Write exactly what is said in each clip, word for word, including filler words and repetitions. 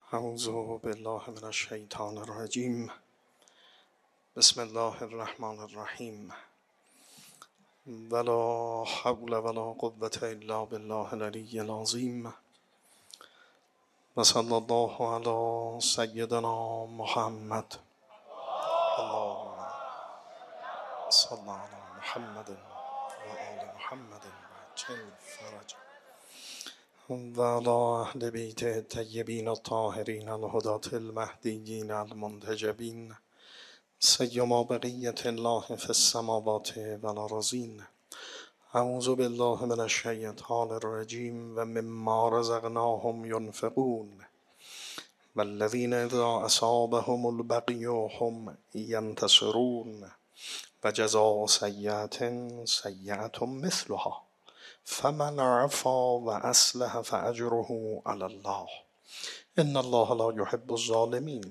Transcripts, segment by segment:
اعوذ بالله من الشیطان الرجیم. بسم الله الرحمن الرحیم. ولا حول ولا قوة الا بالله العلی العظیم. و صلی الله علی سیدنا محمد. اللهم صل علی محمد و آل محمد وعجل فرج. و علی اهل بیت الطیبین الطاهرین الهداة المهدیین المنتجبین سیما بقیة الله فی السماوات والارضین. اعوذ بالله من الشیطان الرجیم و مما رزقناهم ینفقون والذین اذا اصابهم البغی هم ینتصرون و جزاء سیئة سیئة مثلها فمن عفا و اصلح فاجره علی الله ان الله لا يحب الظالمین.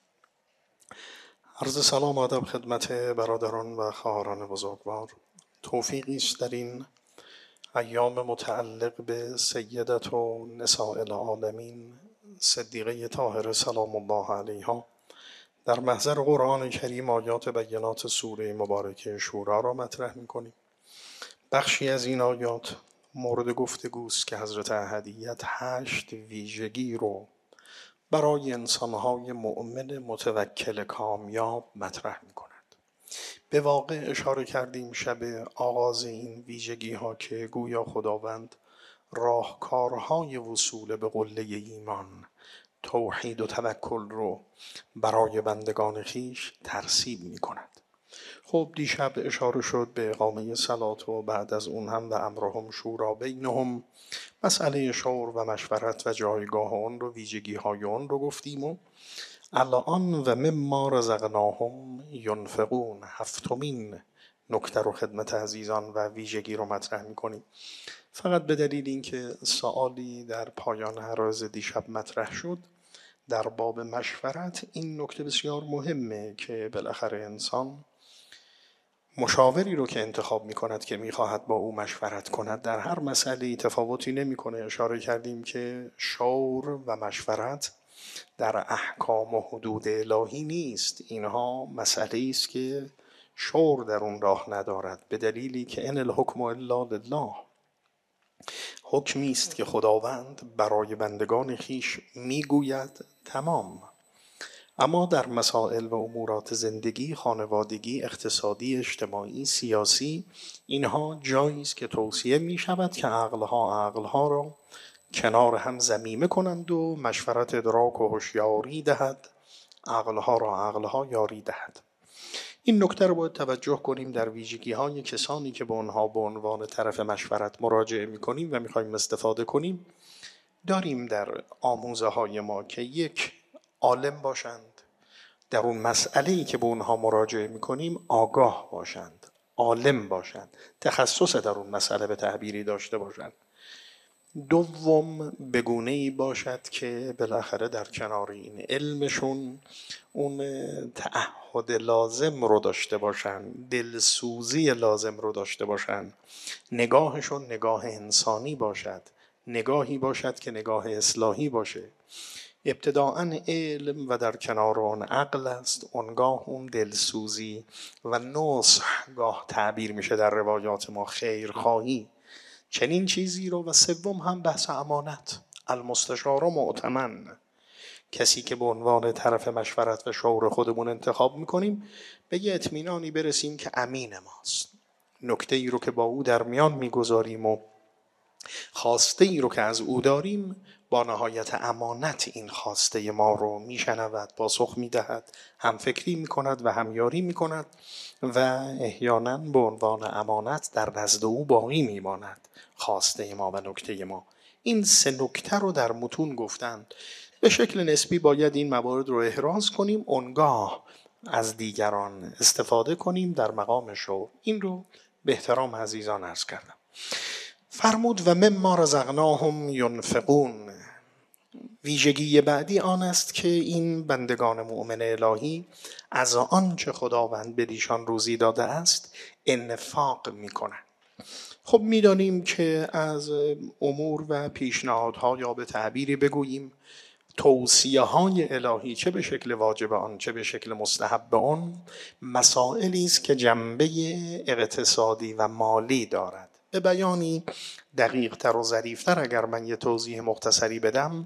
عرض سلام و ادب خدمت برادران و خواهران بزرگوار. توفیقی است در این ایام متعلق به سیدت و نساء العالمین صدیقه طاهره سلام الله علیها در محضر قرآن کریم آیات بینات سوره مبارکه شورا را مطرح می‌کنیم. بخشی از این آیات مورد گفتگوست که حضرت احدیت هشت ویژگی رو برای انسان‌های مؤمن متوکل کامیاب مطرح می‌کند. به واقع اشاره کردیم شب آغاز این ویژگی‌ها که گویا خداوند راهکارهای وصول به قله ایمان، توحید و توکل رو برای بندگان خویش ترسیم می‌کند. خب دیشب اشاره شد به اقامه صلات و بعد از اون هم و امرهم شورا بینهم، مسئله شور و مشورت و جایگاه اون رو، ویژگی های اون رو گفتیم و الان و مما رزقناهم ینفقون هفتمین نکته رو خدمت عزیزان و ویژگی رو مطرح میکنیم. فقط به دلیل اینکه سوالی در پایان عرض دیشب مطرح شد در باب مشورت، این نکته بسیار مهمه که بالاخره انسان مشاوری رو که انتخاب می کند که می خواهد با او مشورت کند در هر مسئله تفاوتی نمی کنه. اشاره کردیم که شور و مشورت در احکام و حدود الهی نیست. اینها مسئله است که شور در اون راه ندارد، به دلیلی که ان الحکم الا لله، حکمی است که خداوند برای بندگان خویش می گوید تمام. اما در مسائل و امورات زندگی، خانوادگی، اقتصادی، اجتماعی، سیاسی، اینها جایی است که توصیه می شود که عقلها عقلها را کنار هم ضمیمه کنند و مشورت ادراک و هوشیاری دهد، عقلها را عقلها یاری دهد. این نکته رو باید توجه کنیم در ویژگی های کسانی که به آنها به عنوان طرف مشورت مراجعه می کنیم و می خواهیم استفاده کنیم. داریم در آموزه های ما که یک، عالم باشند، در اون مسئله‌ای که به اونها مراجعه می‌کنیم آگاه باشند، عالم باشند، تخصص در اون مسئله به تعبیری داشته باشند. دوم، بگونه‌ای باشد که بالاخره در کنار این علمشون اون تعهد لازم رو داشته باشند، دلسوزی لازم رو داشته باشند، نگاهشون نگاه انسانی باشد، نگاهی باشد که نگاه اصلاحی باشه. ابتداعاً علم و در کنار آن عقل است، اونگاه اون دلسوزی و نصح گاه تعبیر میشه در روایات ما خیرخواهی، چنین چیزی رو. و سوم هم بحث امانت، المستشار مؤتمن، کسی که به عنوان طرف مشورت و شور خودمون انتخاب میکنیم به یه اطمینانی برسیم که امین ماست. نکته ای رو که با او در میان میگذاریم و خواسته ای رو که از او داریم با نهایت امانت این خواسته ما رو میشنود، پاسخ میدهد، هم فکری میکند و هم یاری میکند و احیانا به عنوان امانت در نزد او باقی میماند خواسته ما و نکته ما. این سه نکته رو در متون گفتند. به شکل نسبی باید این موارد رو احراز کنیم، اونگاه از دیگران استفاده کنیم در مقام شور. این رو به احترام عزیزان عرض کردم. فرمود و مما رزقناهم ینفقون. ویژگی بعدی آن است که این بندگان مؤمن الهی از آنچه خداوند به ایشان روزی داده است انفاق میکنند. خب میدانیم که از امور و پیشنهادها یا به تعبیری بگوییم توصیه های الهی چه به شکل واجب آن چه به شکل مستحب آن مسائلی است که جنبه اقتصادی و مالی دارد. به بیانی دقیق تر و ظریفتر اگر من یه توضیح مختصری بدم،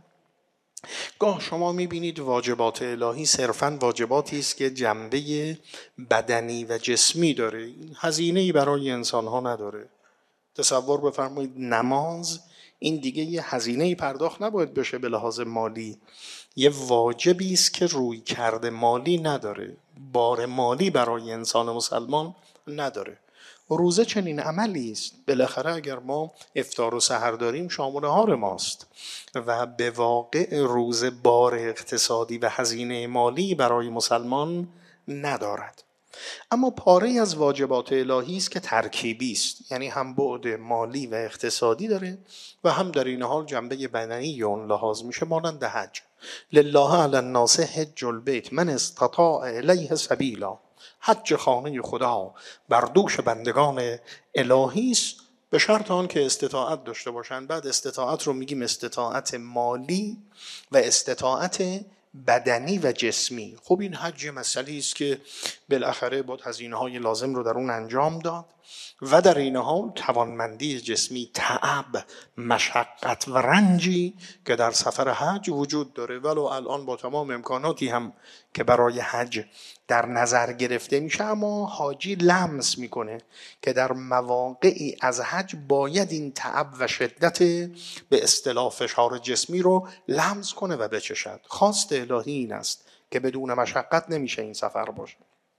گاه شما میبینید واجبات الهی صرفاً واجباتی است که جنبه بدنی و جسمی داره، هزینه‌ای برای انسان‌ها نداره. تصور بفرمایید نماز، این دیگه یه هزینه‌ای پرداخت نباید بشه به لحاظ مالی، یه واجبی است که روی کرده مالی نداره، بار مالی برای انسان مسلمان نداره. روزه چنین عملی است، بالاخره اگر ما افطار و سحر داریم شام و نهار ماست و به واقع روزه بار اقتصادی و هزینه مالی برای مسلمان ندارد. اما پاره از واجبات الهی است که ترکیبی است، یعنی هم بعد مالی و اقتصادی داره و هم در این حال جنبه بدنی اون لحاظ میشه، مانند حج. لله علی الناس حج البیت من استطاع الیه سبیلا، حج خانه خدا بر دوش بندگان الهی است، به شرط آن که استطاعت داشته باشن. بعد استطاعت رو میگیم استطاعت مالی و استطاعت بدنی و جسمی. خب این حج مسئله است که بالاخره باید هزینه‌های لازم رو در اون انجام داد و در این حال توانمندی جسمی، تعب، مشقت و رنجی که در سفر حج وجود داره. ولو الان با تمام امکاناتی هم که برای حج در نظر گرفته میشه، اما حاجی لمس میکنه که در مواقعی از حج باید این تعب و شدت به اصطلاح فشار جسمی رو لمس کنه و بچشد. خواست الهی این است که بدون مشقت نمیشه این سفر باشه.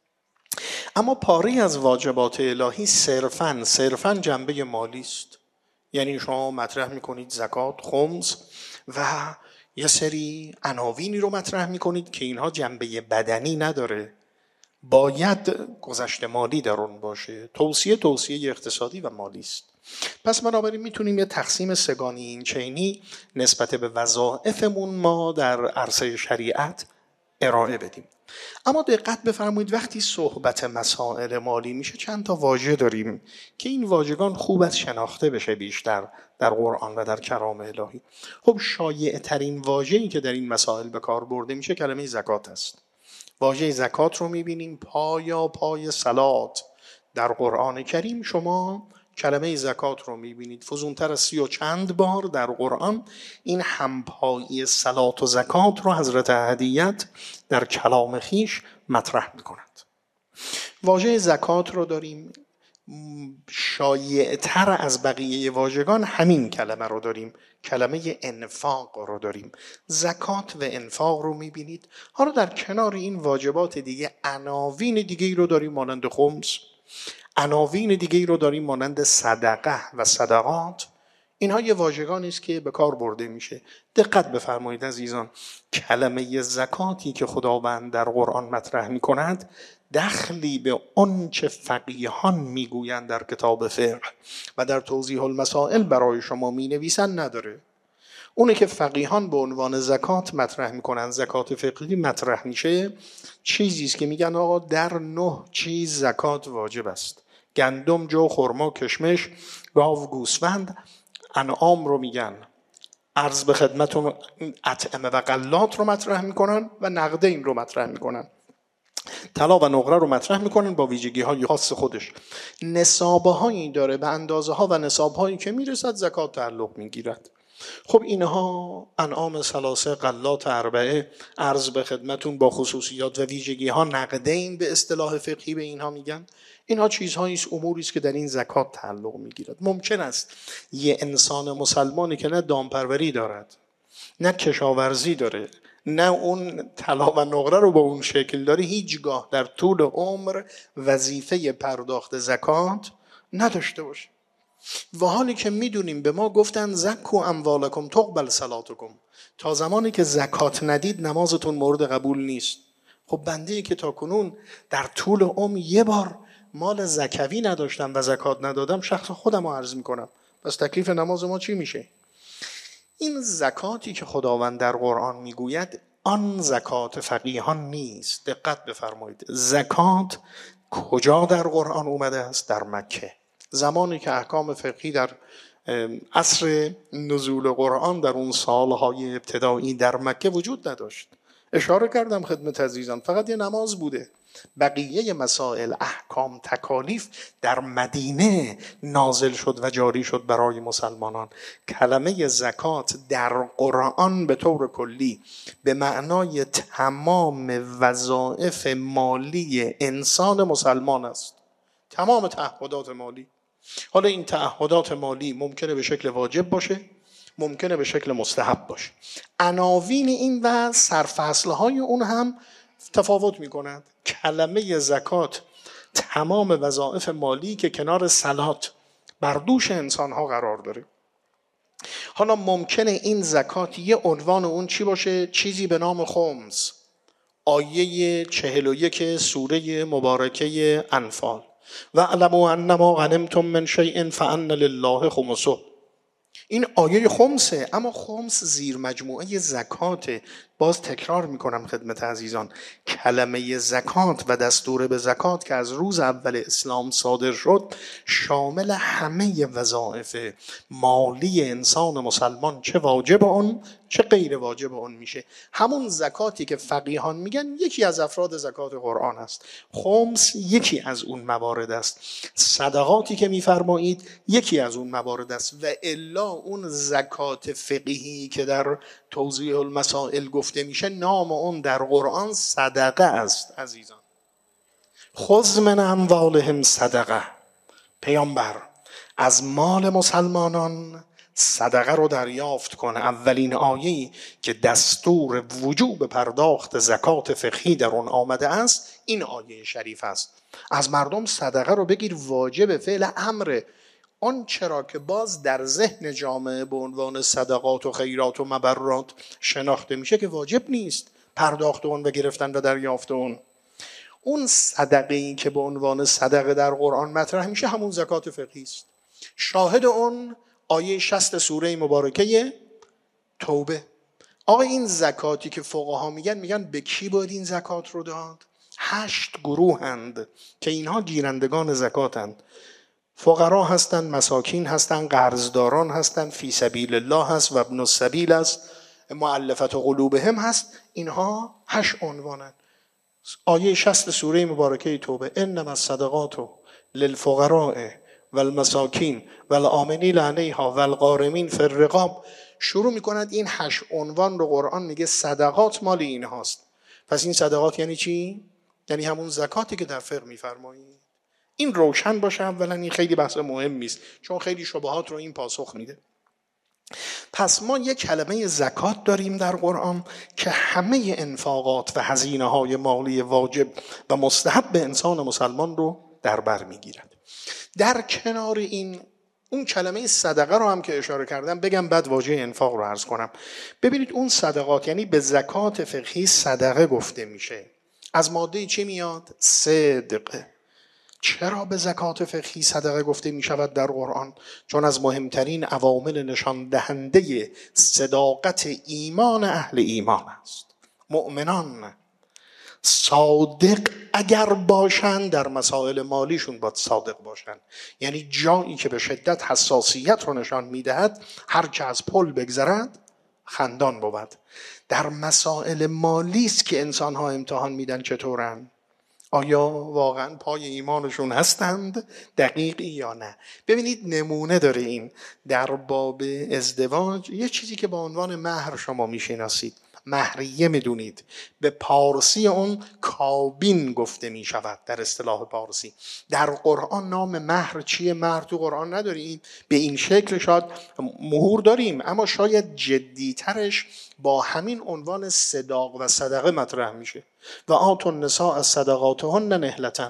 اما پاری از واجبات الهی صرفاً صرفاً جنبه مالی است. یعنی شما مطرح میکنید زکات، خمس و یه سری عناوینی رو مطرح میکنید که اینها جنبه بدنی نداره، باید گذشت مالی در اون باشه. توصیه توصیه اقتصادی و مالی است. پس بنابراین میتونیم یه تقسیم سگانی این چینی نسبت به وظایفمون ما در عرصه شریعت ارائه بدیم. اما دقت بفرمایید وقتی صحبت مسائل مالی میشه چند تا واژه داریم که این واژگان خوب از شناخته بشه بیشتر در قرآن و در کلام الهی. خب شایع ترین واژه‌ای که در این مسائل به کار برده میشه کلمه زکات است. واژه زکات رو میبینیم پایا پای صلات در قرآن کریم. شما کلمه زکات رو میبینید فزونتر از سی و چند بار در قرآن این همپایی صلات و زکات رو حضرت احدیت در کلام خیش مطرح میکنند. واژه زکات رو داریم، شایع تر از بقیه واژگان همین کلمه رو داریم، کلمه انفاق رو داریم. زکات و انفاق رو میبینید. حالا در کنار این واجبات دیگه عناوین دیگه رو داریم مانند خمس، عناوین دیگه رو داریم مانند صدقه و صدقات. اینها یه واژگانی است که به کار برده میشه. دقت بفرمایید عزیزان، کلمه زکاتی که خداوند در قرآن مطرح میکند دخلی به اون چه فقیهان میگویند در کتاب فقه و در توضیح المسائل برای شما مینویسن نداره. اونه که فقیهان به عنوان زکات مطرح میکنن، زکات فقهی مطرح میشه، چیزی است که میگن آقا در نه چیز زکات واجب است: گندم، جو، خرما، کشمش، گاو، گوسفند. انعام رو میگن، عرض به خدمتون اطعمه و غلات رو مطرح میکنن و نقدین رو مطرح میکنن. طلا و نقره رو مطرح میکنن با ویژگی های خاص خودش. نصابه هایی داره، به اندازه ها و نصاب هایی که میرسد زکات تعلق میگیرد. خب اینها انعام ثلاثه، غلات اربعه، عرض به خدمتون با خصوصیات و ویژگی ها نقدین به اصطلاح فقهی به اینها میگن. اینها چیزهایی است، اموری است که در این زکات تعلق میگیرد. ممکن است یه انسان مسلمانی که نه دامپروری دارد، نه کشاورزی داره، نه اون طلا و نقره رو با اون شکل داره، هیچگاه در طول عمر وظیفه پرداخت زکات نداشته باشه. و حالی که میدونیم به ما گفتن زکو اموالکم تقبل صلاتکم، تا زمانی که زکات ندید نمازتون مورد قبول نیست. خب بنده‌ای که تا کنون در طول عمر یه بار مال زکوی نداشتم و زکات ندادم، شخص خودم رو عرض میکنم، پس تکلیف نماز ما چی میشه؟ این زکاتی که خداوند در قرآن میگوید آن زکات فقیهان نیست. دقت بفرمایید، زکات کجا در قرآن اومده است؟ در مکه. زمانی که احکام فقهی در عصر نزول قرآن در اون سالهای ابتدایی در مکه وجود نداشت. اشاره کردم خدمت عزیزان، فقط یه نماز بوده. بقیه مسائل، احکام، تکالیف در مدینه نازل شد و جاری شد برای مسلمانان. کلمه زکات در قرآن به طور کلی به معنای تمام وظایف مالی انسان مسلمان است. تمام تعهدات مالی. حالا این تعهدات مالی ممکنه به شکل واجب باشه، ممکنه به شکل مستحب باشه. عناوین این و سرفصلهای اون هم تفاوت می کند. کلمه زکات تمام وظایف مالی که کنار صلات بر دوش انسان ها قرار داره. حالا ممکنه این زکات یه عنوان اون چی باشه؟ چیزی به نام خمس. آیه چهل و یک سوره مبارکه انفال، و اعلموا انما غنمتم من شیء فان لله خمسه. این آیه خمسه، اما خمس زیر مجموعه زکاته. باز تکرار میکنم خدمت عزیزان، کلمه زکات و دستور به زکات که از روز اول اسلام صادر شد شامل همه وظایف مالی انسان مسلمان، چه واجب اون چه غیر واجب اون میشه. همون زکاتی که فقیهان میگن یکی از افراد زکات قرآن است. خمس یکی از اون موارد است. صدقاتی که میفرمایید یکی از اون موارد است. و الا اون زکات فقهی که در توضیح المسائل گفته میشه، نام اون در قرآن صدقه است عزیزان. خذ من اموالهم صدقه. پیامبر از مال مسلمانان صدقه رو دریافت کن. اولین آیه‌ای که دستور وجوب پرداخت زکات فقهی در اون آمده است این آیه شریف است. از مردم صدقه رو بگیر، واجب فعل امر. آن چرا که باز در ذهن جامعه به عنوان صدقات و خیرات و مبرات شناخته میشه که واجب نیست پرداخت اون و گرفتن و دریافت اون. اون صدقه ای که به عنوان صدقه در قرآن مطرح میشه همون زکات فقهی است. شاهد اون آیه شصت سوره مبارکه توبه. آقا این زکاتی که فقها میگن میگن به کی باید این زکات رو داد؟ هشت گروه هند که اینها گیرندگان زکاتند. فقرا هستند، مساکین هستند، قرضداران هستند، فی سبیل الله هست و ابن السبیل است، مؤلفت قلوبهم هست. اینها هشت عنوانند. آیه شصت سوره مبارکه توبه، انما الصدقات للفقراء والمساکین والآمنین علیها والغارمین فی الرقاب. شروع میکند این هشت عنوان رو قرآن میگه صدقات مال این هاست. پس این صدقات یعنی چی؟ یعنی همون زکاتی که در فقه میفرمایید. این روشن باشه. اولا این خیلی بحث مهمی است چون خیلی شبهات رو این پاسخ میده. پس ما یک کلمه زکات داریم در قرآن که همه انفاقات و هزینه های مالی واجب و مستحب به انسان مسلمان رو در بر میگیرد. در کنار این اون کلمه صدقه رو هم که اشاره کردم بگم بعد واژه انفاق رو عرض کنم. ببینید اون صدقات یعنی به زکات فقهی صدقه گفته میشه. از ماده چی میاد؟ صدقه. چرا به زکات فقهی صدقه گفته می شود در قرآن؟ چون از مهمترین عوامل نشان دهنده صداقت ایمان اهل ایمان است. مؤمنان صادق اگر باشند در مسائل مالیشون باید صادق باشند. یعنی جایی که به شدت حساسیت رو نشان می دهد هر که از پل بگذرد خندان بود. در مسائل مالی است که انسان‌ها امتحان میدن چطورن. آیا واقعا پای ایمانشون هستند دقیقی یا نه؟ ببینید نمونه داره این در باب ازدواج. یه چیزی که با عنوان مهر شما میشناسید، مهریه میدونید. به پارسی اون کابین گفته میشود در اصطلاح پارسی. در قرآن نام مهر چیه؟ مهر تو قرآن نداریم. به این شکل شاید مهور داریم اما شاید جدیترش با همین عنوان صداق و صدقه مطرح میشه. و آتوا النساء صدقاتهن نهلة.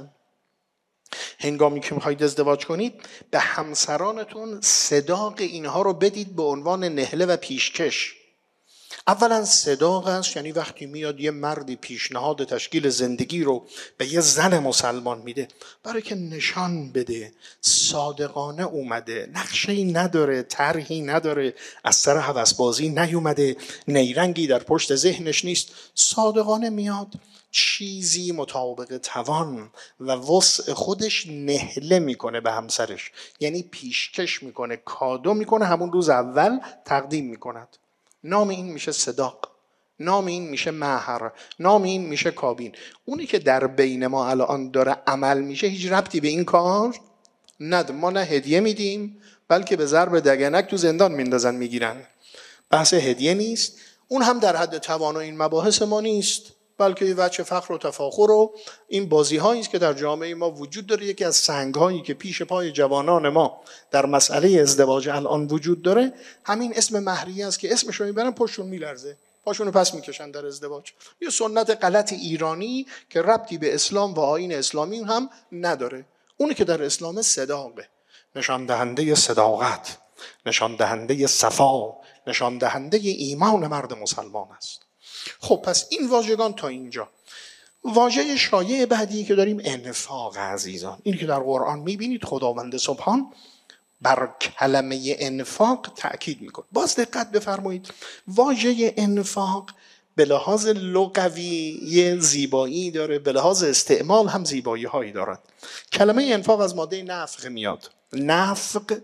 هنگامی که میخواید ازدواج کنید به همسرانتون صداق اینها رو بدید به عنوان نهله و پیشکش. اولا صداق است، یعنی وقتی میاد یه مردی پیشنهاد تشکیل زندگی رو به یه زن مسلمان میده برای که نشان بده صادقانه اومده، نقشه‌ای نداره، طرحی نداره، از سر هوسبازی نیومده، نیرنگی در پشت ذهنش نیست، صادقانه میاد چیزی مطابق توان و وسع خودش نهله میکنه به همسرش، یعنی پیشکش میکنه، کادو میکنه، همون روز اول تقدیم میکند. نام این میشه صداق، نام این میشه مهر، نام این میشه کابین. اونی که در بین ما الان داره عمل میشه هیچ ربطی به این کار ند. ما نه هدیه میدیم بلکه به ضرب دگنک تو زندان میندازن میگیرن. بحث هدیه نیست، اون هم در حد توان و این مباحث ما نیست، بلکه یه وجه فخر و تفاخر و این بازی هایی است که در جامعه ما وجود داره. یکی از سنگ هایی که پیش پای جوانان ما در مسئله ازدواج الان وجود داره همین اسم مهریه است که اسمش رو میبرن پشتون میلرزه، پاشونو پس میکشن در ازدواج. یه سنت غلط ایرانی که ربطی به اسلام و آیین اسلامی هم نداره. اونی که در اسلام صداقه، نشان دهنده صداقت، نشان دهنده صفا، نشان دهنده ایمان مرد مسلمان است. خب پس این واژگان تا اینجا. واژه شایع بعدی که داریم انفاق عزیزان. این که در قرآن میبینید خداوند سبحان بر کلمه انفاق تأکید میکنه. باز دقت بفرمایید، واژه انفاق به لحاظ لغوی یه زیبایی داره، به لحاظ استعمال هم زیبایی هایی دارد. کلمه انفاق از ماده نفق میاد. نفق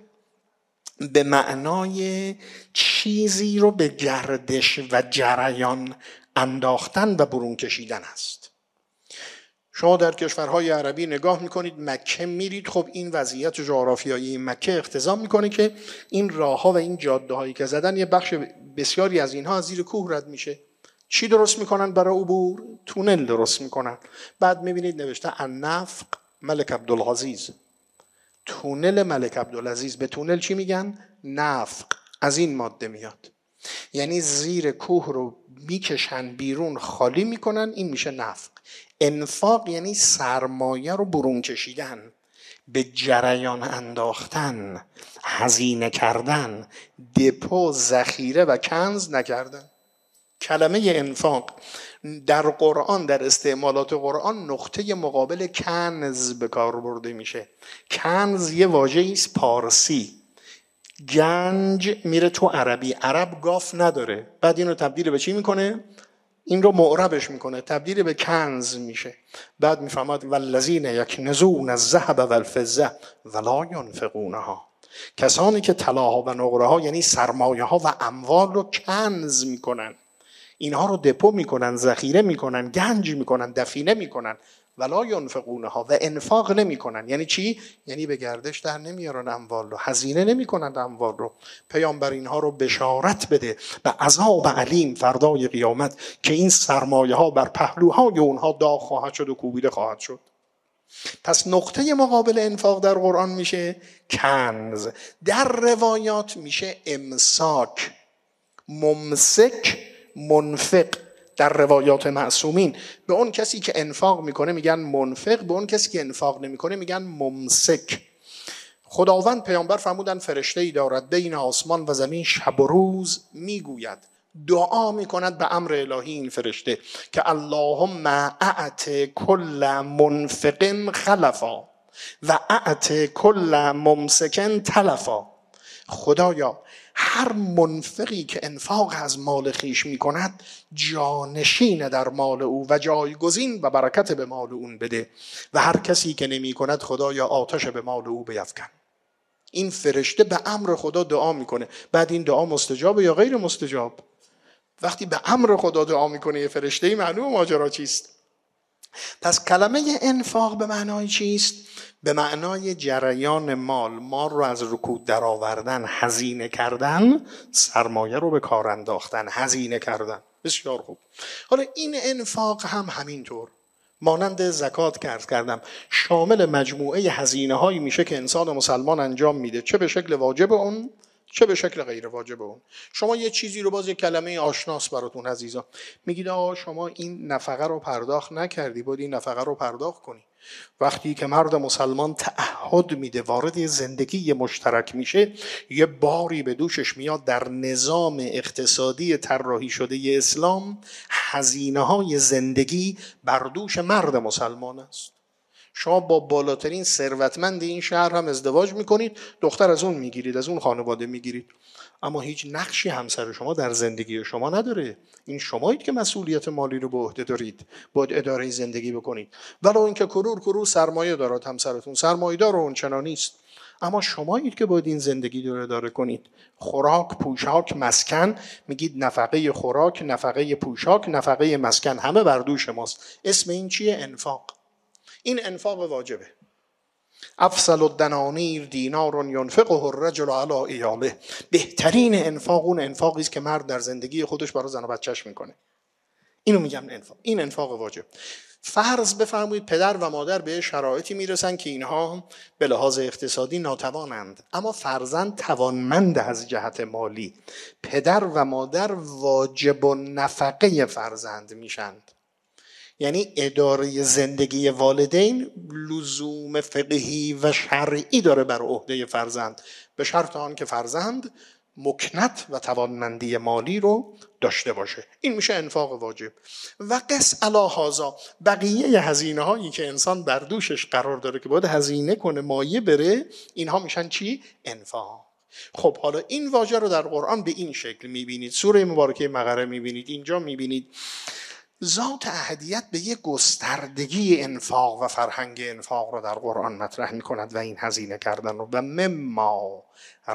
به معنای چیزی رو به گردش و جریان انداختن و برون کشیدن است. شما در کشورهای عربی نگاه میکنید، مکه میرید، خب این وضعیت جغرافیایی مکه اقتضا میکنه که این راهها و این جاده هایی که زدن یه بخش بسیاری از اینها از زیر کوه رد میشه. چی درست میکنن برای عبور؟ تونل درست میکنن. بعد میبینید نوشته النفق ملک عبدالعزیز، تونل ملک عبدالعزیز. به تونل چی میگن؟ نفق. از این ماده میاد، یعنی زیر کوه رو میکشن بیرون، خالی میکنن، این میشه نفق. انفاق یعنی سرمایه رو برون کشیدن، به جریان انداختن، هزینه کردن، دپو، ذخیره و کنز نکردن. کلمه انفاق در قرآن، در استعمالات قرآن، نقطه مقابل کنز به کار برده میشه. کنز یه واژه‌ای است پارسی. گنج میره تو عربی، عرب گاف نداره، بعد اینو تبدیل به چی میکنه؟ این رو معربش میکنه، تبدیل به کنز میشه. بعد میفهمد والذین یکنزون الذهب والفضه ولا ینفقونها، کسانی که طلاها و نقره ها یعنی سرمایه ها و اموال رو کنز میکنن، اینها رو دپو میکنن، ذخیره میکنن، گنج میکنن، دفینه میکنن. ولا ینفقونها، و انفاق نمیکنن. یعنی چی؟ یعنی به گردش در نمیارن اموال رو، هزینه نمیکنن اموال رو. پیامبر اینها رو بشارت بده به عذاب علیم فردای قیامت که این سرمایه ها بر پهلوهای اونها داغ خواهد شد و کوبیده خواهد شد. پس نقطه مقابل انفاق در قرآن میشه کنز، در روایات میشه امساک، ممسک، منفق. در روایات معصومین به اون کسی که انفاق میکنه میگن منفق، به اون کسی که انفاق نمیکنه میگن ممسک. خداوند پیامبر فرمودن فرشته‌ای دارد بین آسمان و زمین شب و روز میگوید، دعا میکند به امر الهی این فرشته که اللهم اعط کل منفق خلفا و اعط کل ممسک تلفا. خدایا هر منفقی که انفاق از مال خیش میکند جانشین در مال او و جایگزین و برکت به مال اون بده، و هر کسی که نمی کند خدایا آتش به مال او بیفکن. این فرشته به امر خدا دعا میکنه. بعد این دعا مستجاب یا غیر مستجاب؟ وقتی به امر خدا دعا میکنه یه فرشته، معلوم ماجرا چیست. پس کلمه انفاق به معنای چیست؟ به معنای جریان مال، مال رو از رکود در آوردن، هزینه کردن، سرمایه رو به کار انداختن، هزینه کردن. بسیار خوب. حالا این انفاق هم همینطور مانند زکات که عرض کردم شامل مجموعه هزینه هایی میشه که انسان مسلمان انجام میده، چه به شکل واجب اون، چه به شکل غیر واجب اون. شما یه چیزی رو باز یک کلمه آشناس براتون عزیزان، میگید آقا شما این نفقه رو پرداخت نکردی، باید این نفقه رو پرداخت کنی. وقتی که مرد مسلمان تعهد میده وارد زندگی مشترک میشه، یه باری به دوشش میاد. در نظام اقتصادی طراحی شده ی اسلام هزینه های زندگی بر دوش مرد مسلمان است. شما با بالاترین ثروتمند این شهر هم ازدواج میکنید، دختر از اون میگیرید، از اون خانواده میگیرید، اما هیچ نقشی همسر شما در زندگی شما نداره. این شمایید که مسئولیت مالی رو به عهده دارید، باید اداره زندگی بکنید. ولو اینکه کرور کرور سرمایه دارد همسرتون، سرمایه‌دار اون چنانی است، اما شمایید که باید این زندگی رو اداره کنید. خوراک، پوشاک، مسکن، میگید نفقه خوراک، نفقه پوشاک، نفقه مسکن همه بر دوش ماست. اسم این چیه؟ انفاق. این انفاق واجبه. افضل الدنانیر دینار ینفقه الرجل علی عیاله. بهترین انفاق اون انفاقی است که مرد در زندگی خودش برای زن و بچه‌ش میکنه. اینو میگم انفاق. این انفاق واجب. فرض بفرمایید پدر و مادر به شرایطی میرسن که اینها به لحاظ اقتصادی ناتوانند، اما فرزند توانمند از جهت مالی. پدر و مادر واجب النفقه فرزند میشند. یعنی اداره زندگی والدین لزوم فقهی و شرعی داره بر عهده فرزند، به شرط آن که فرزند مکنت و توانمندی مالی رو داشته باشه. این میشه انفاق واجب. و قس علی هذا، بقیه هزینه هایی که انسان بر دوشش قرار داره که باید هزینه کنه، مایه بره، اینها میشن چی؟ انفاق. خب حالا این واژه رو در قرآن به این شکل میبینید. سوره مبارکه بقره میبینید، اینجا میبینید ذات احدیت به یک گستردگی انفاق و فرهنگ انفاق رو در قرآن مطرح می کند و این هزینه کردن رو. و مما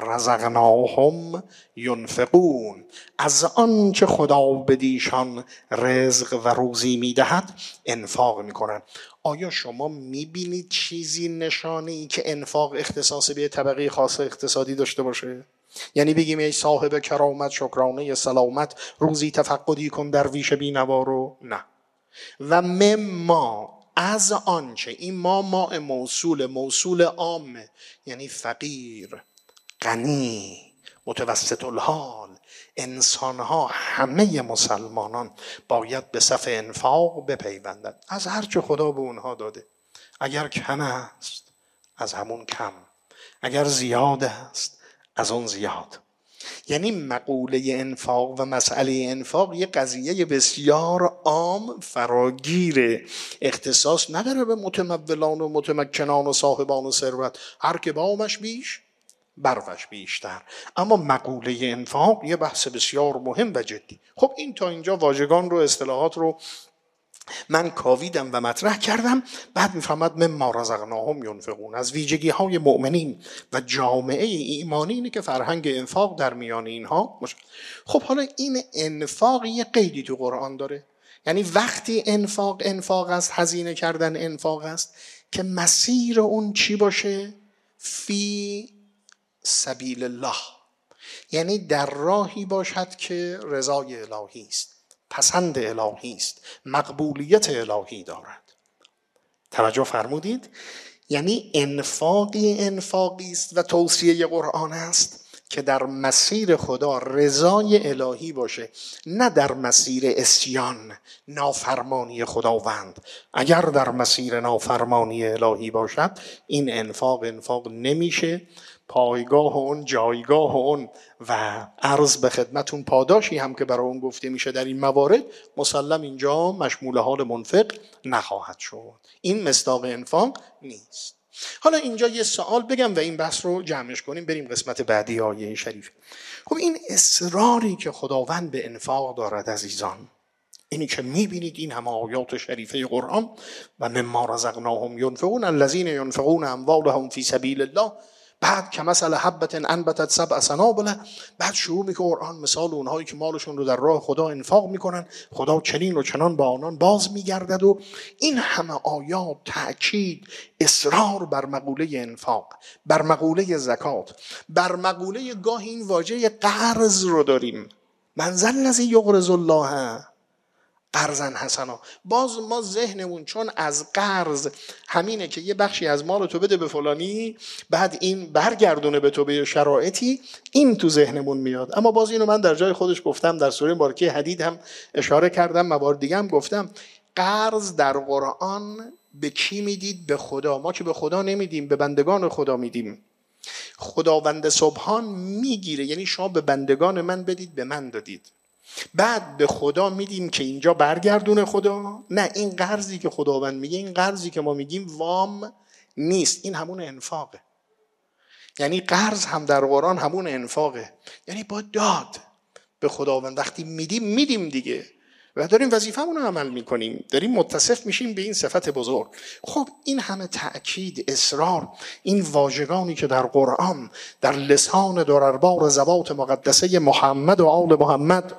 رزقناهم ینفقون، از آن چه خدا بدیشان رزق و روزی می دهد انفاق می کنند. آیا شما می بینید چیزی نشانه‌ای که انفاق اختصاص به طبقه خاص اقتصادی داشته باشه؟ یعنی بگیم ای صاحب کرامت شکرانه سلامت روزی تفقدی کن درویش بینوا رو؟ نه. و مما، از آنچه، این ما ما موصول موصول عامه، یعنی فقیر، غنی، متوسط الحال، انسانها همه مسلمانان باید به صف انفاق بپیوندند. از هرچه خدا به اونها داده، اگر کم است از همون کم، اگر زیاد است از اون زیاد. یعنی مقوله انفاق و مسئله انفاق یه قضیه بسیار عام فراگیره، اختصاص نداره به متمولان و متمکنان و صاحبان و ثروت. هر که بامش بیش برفش بیشتر. اما مقوله انفاق یه بحث بسیار مهم و جدی. خب این تا اینجا واژگان رو، اصطلاحات رو من کاویدم و مطرح کردم. بعد میفهمد مما رزقناهم ینفقون، از ویژگی های مؤمنین و جامعه ایمانی اینه که فرهنگ انفاق در میان اینها باشه. خب حالا این انفاق یه قیدی تو قرآن داره. یعنی وقتی انفاق انفاق است، هزینه کردن انفاق است، که مسیر اون چی باشه؟ فی سبیل الله، یعنی در راهی باشد که رضای الهی است، پسند الهی است، مقبولیت الهی دارد. توجه فرمودید؟ یعنی انفاقی انفاقی است و توصیه قرآن است که در مسیر خدا رضای الهی باشه، نه در مسیر عصیان، نافرمانی خداوند. اگر در مسیر نافرمانی الهی باشد این انفاق انفاق نمیشه. پایگاه اون، جایگاه اون و عرض به خدمتون پاداشی هم که برای اون گفته میشه در این موارد، مسلم اینجا مشمول حال منفق نخواهد شد. این مصداق انفاق نیست. حالا اینجا یه سوال بگم و این بحث رو جمعش کنیم، بریم قسمت بعدی آیه شریف. خب این اصراری که خداوند به انفاق دارد عزیزان، اینی که میبینید این همه آیات شریفه قرآن، و مما رزقناهم ینفقون الذین ینفقون اموالهم فی سبیل الله، بعد که مثل حبت انبتت سبع سنابل، بعد شروع میکنه قرآن مثال اونهایی که مالشون رو در راه خدا انفاق میکنن، خدا چنین و چنان با آنان باز میگردد. و این همه آیات تأکید، اصرار بر مقوله انفاق، بر مقوله زکات، بر مقوله گاه این واژه قرض رو داریم. من ذا الذی یقرض الله قرضن حسنا. باز ما ذهنمون چون از قرض همینه که یه بخشی از مال تو بده به فلانی، بعد این برگردونه به تو به شرایطی، این تو ذهنمون میاد. اما باز اینو من در جای خودش گفتم، در سوره مبارکه حدید هم اشاره کردم، موارد دیگه هم گفتم. قرض در قرآن به کی میدید؟ به خدا. ما که به خدا نمیدیم، به بندگان خدا میدیم. خداوند سبحان میگیره، یعنی شما به بندگان من بدید، به من دادید، بعد به خدا میدیم که اینجا برگردونه خدا. نه، این قرضی که خداوند میگه، این قرضی که ما میگیم وام نیست، این همون انفاقه. یعنی قرض هم در قرآن همون انفاقه، یعنی با داد به خداوند. وقتی میدیم میدیم دیگه و داریم وظیفه‌مون رو عمل میکنیم، داریم متصف میشیم به این صفت بزرگ. خب این همه تأکید، اصرار، این واژگانی که در قرآن در لسان درربار زبات مقدسه محمد و آل محمد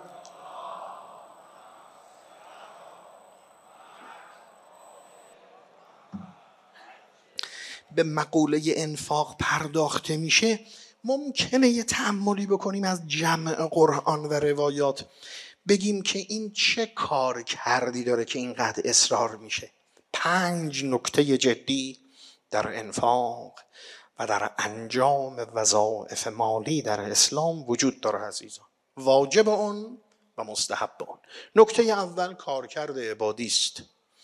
به مقوله انفاق پرداخته میشه، ممکنه یه تأملی بکنیم از جمع قرآن و روایات، بگیم که این چه کار کردی داره که اینقدر اصرار میشه. پنج نکته جدی در انفاق و در انجام وظایف مالی در اسلام وجود داره عزیزان، واجب اون و مستحب اون. نکته اول کارکرد عبادی است.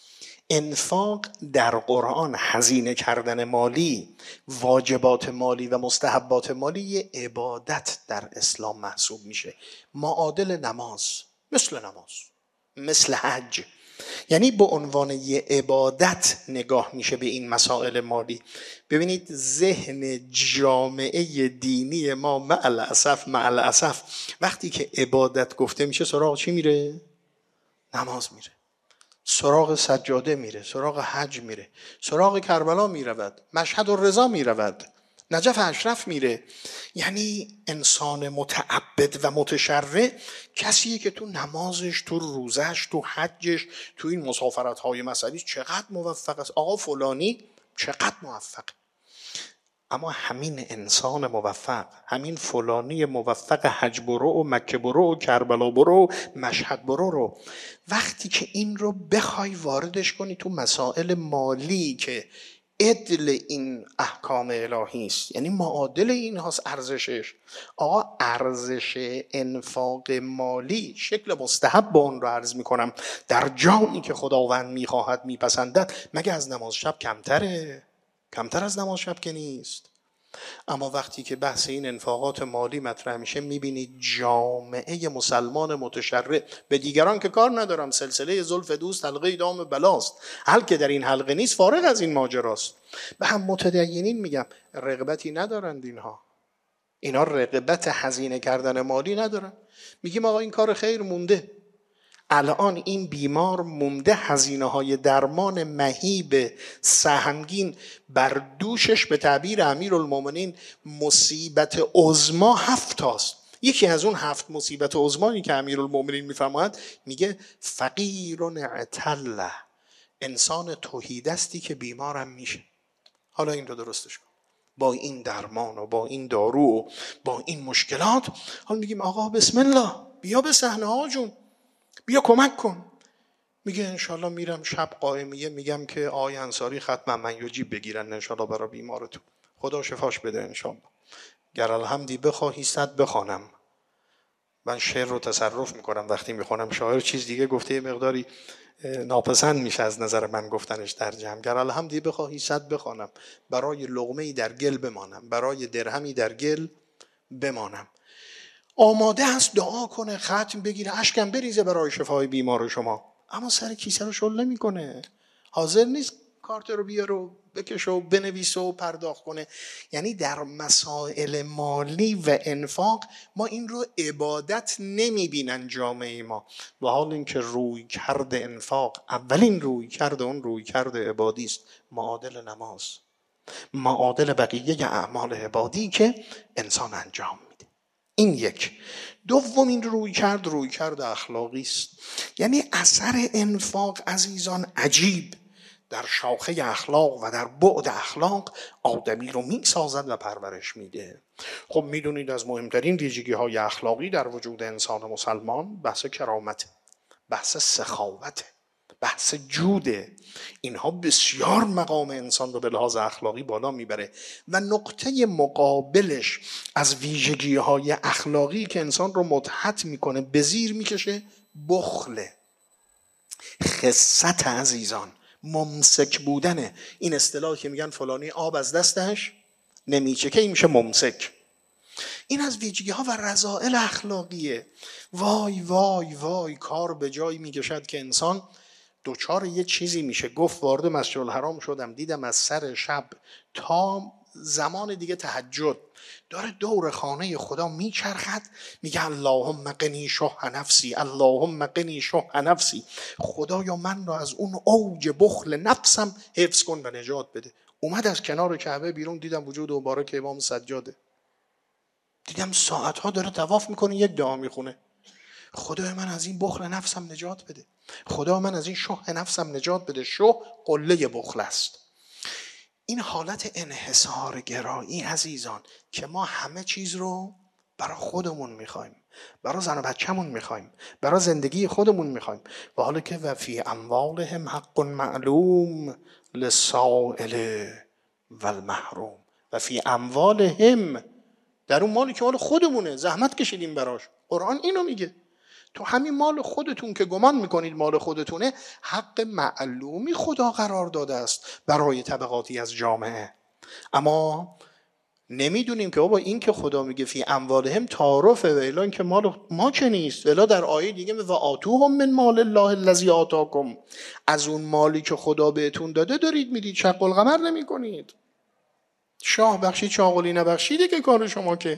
انفاق در قرآن، هزینه کردن مالی، واجبات مالی و مستحبات مالی یه عبادت در اسلام محسوب میشه، معادل نماز، مثل نماز، مثل حج. یعنی به عنوان یه عبادت نگاه میشه به این مسائل مالی. ببینید ذهن جامعه دینی ما مع الاسف مع الاسف وقتی که عبادت گفته میشه سراغ چی میره؟ نماز میره، سراغ سجاده میره، سراغ حج میره، سراغ کربلا میرود، مشهد الرضا میرود، نجف اشرف میره. یعنی انسان متعبد و متشرع کسیه که تو نمازش، تو روزش، تو حجش، تو این مسافرت های مسئله چقدر موفق است. آقا فلانی چقدر موفق. اما همین انسان موفق، همین فلانی موفق حج برو و مکه برو و کربلا برو و مشهد برو رو، وقتی که این رو بخوای واردش کنی تو مسائل مالی که عدل این احکام الهی است، یعنی معادل این هاست ارزشش. آقا ارزش انفاق مالی شکل مستحب با اون رو عرض میکنم در جایی که خداوند میخواهد میپسندد، مگه از نماز شب کمتره؟ کمتر از نماز شب که نیست. اما وقتی که بحث این انفاقات مالی مطرح میشه، میبینید جامعه مسلمان متشرع، به دیگران که کار ندارم، سلسله زلف دوست حلقه دام بلاست، هل که در این حلقه نیست فارغ از این ماجراست. به هم متدینین میگم رغبتی ندارند اینها، اینا رغبت هزینه کردن مالی ندارن. میگیم آقا این کار خیر مونده، الان این بیمار مونده، هزینه های درمان مهیب سهمگین بر دوشش، به تعبیر امیرالمومنین مصیبت عظما هفت تاست. یکی از اون هفت مصیبت عظمایی که امیرالمومنین میفرماید، میگه فقیر اعتل، انسان توحیدستی که بیمارم میشه. حالا این رو درستش کن، با این درمان و با این دارو و با این مشکلات، حالا میگیم آقا بسم الله بیا به صحنه ها جون، بیا کمک کن. میگه انشالله میرم شب قائمیه میگم که آقای انصاری ختم من یجیب بگیرن انشالله برای بیمارتون، خدا شفاش بده انشالله. گر الحمدی بخواهی صد بخوانم. من شعر رو تصرف میکنم وقتی میخونم، شاعر چیز دیگه گفته یه مقداری ناپسند میشه از نظر من گفتنش در جمع. گر الحمدی بخواهی صد بخوانم، برای لقمه‌ای در گل بمانم، برای درهمی در گل بمانم. آماده است دعا کنه، ختم بگیره، اشکم بریزه برای شفای بیمار شما، اما سر کیسه رو شل نمی‌کنه، حاضر نیست کارت رو بیاره و بکشه و بنویسه و پرداخت کنه. یعنی در مسائل مالی و انفاق ما این رو عبادت نمی‌بینن جامعه ما، و حال اینکه روی کرد انفاق اولین روی کرد اون روی کرد عبادی است، معادل نماز، معادل بقیه اعمال عبادی که انسان انجام. این یک. دومین روی کرد روی کرد اخلاقی است. یعنی اثر انفاق عزیزان عجیب در شاخه اخلاق و در بعد اخلاق آدمی رو می سازد و پرورش میده. خب میدونید از مهمترین ویژگی های اخلاقی در وجود انسان مسلمان بحث کرامت. بحث سخاوته، بحث جوده. اینها بسیار مقام انسان رو به لحاظ اخلاقی بالا میبره و نقطه مقابلش از ویژگی‌های اخلاقی که انسان رو متحد میکنه به زیر میکشه بخله، خست عزیزان، ممسک بودنه. این اصطلاح که میگن فلانی آب از دستش نمیچکه، این میشه ممسک. این از ویژگی ها و رذائل اخلاقیه. وای وای وای کار به جایی میکشد که انسان دوچار یه چیزی میشه. گفت وارد مسجد الحرام شدم، دیدم از سر شب تا زمان دیگه تهجد داره دور خانه خدا میچرخد، میگه اللهم قنی شح نفسی، اللهم قنی شح نفسی. خدایا من را از اون اوج بخل نفسم حفظ کن و نجات بده. اومد از کنار کعبه بیرون، دیدم وجود مبارک امام سجاده، دیدم ساعتها داره طواف میکنه، یک دعا میخونه، خدای من از این بخل نفسم نجات بده، خدا من از این شح نفسم نجات بده. شح قله بخل است. این حالت انحصار گرایی عزیزان که ما همه چیز رو برای خودمون میخوایم، برای زن و بچه‌مون میخوایم، برای زندگی خودمون میخوایم، و حالا که و فی اموالهم حق معلوم للسائل والمحروم، و فی اموالهم، در اون مالی که مال خودمونه، زحمت کشیدیم براش. قرآن اینو میگه، تو همین مال خودتون که گمان میکنید مال خودتونه، حق معلومی خدا قرار داده است برای طبقاتی از جامعه. اما نمیدونیم که بابا این که خدا میگه فی اموالهم تعارفه، و الا این که مال ما که نیست. الا در آیه دیگه و آتوهم من مال الله الذی آتاکم، از اون مالی که خدا بهتون داده دارید میدید، شق القمر نمی کنید. شاه بخشید چاقلی نبخشیده که کار شما که.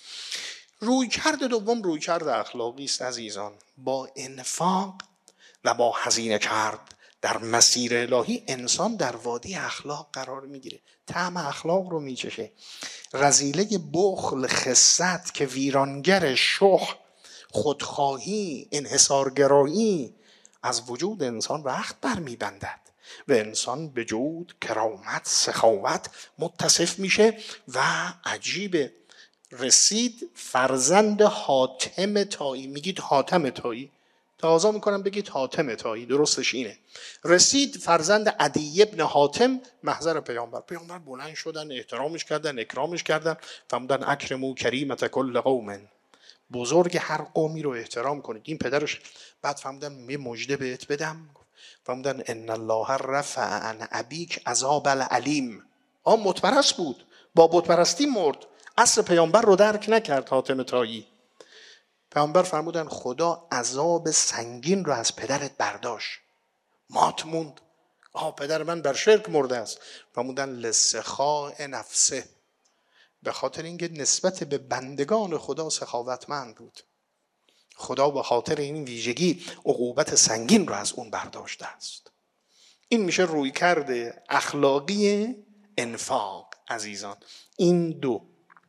روی کرد دوم روی کرد اخلاقی است عزیزان. با انفاق و با هزینه کرد در مسیر الهی انسان در وادی اخلاق قرار میگیره، طعم اخلاق رو میچشه. رذیله بخل، خست که ویرانگر، شح، خودخواهی، انحصارگرایی از وجود انسان رخت بر میبندد و انسان به جود، کرامت، سخاوت متصف میشه. و عجیبه، رسید فرزند حاتم طایی، میگید حاتم طایی، تقاضا میکنم بگید حاتم طایی، درستش اینه. رسید فرزند عدی ابن حاتم محضر پیامبر. پیامبر بلند شدن، احترامش کردن، اکرامش کردن، فرمودن اکرموا کریمة کل قوم، بزرگ هر قومی رو احترام کنید. این پدرش. بعد فرمودن یه مژده بهت بدم، فرمودن ان الله رفع عن ابیک عذاب العلیم. آن متپرست بود، با بتپرستی مرد، اصل پیامبر رو درک نکرد حاتم طایی. پیامبر فرمودن خدا عذاب سنگین رو از پدرت برداشت. مات موند. آها پدر من بر شرک مرده است. فرمودن لسخاء نفسه، به خاطر اینکه نسبت به بندگان خدا سخاوتمند بود. خدا به خاطر این ویژگی عقوبت سنگین رو از اون برداشته است. این میشه روی کرده اخلاقی انفاق عزیزان. این دو.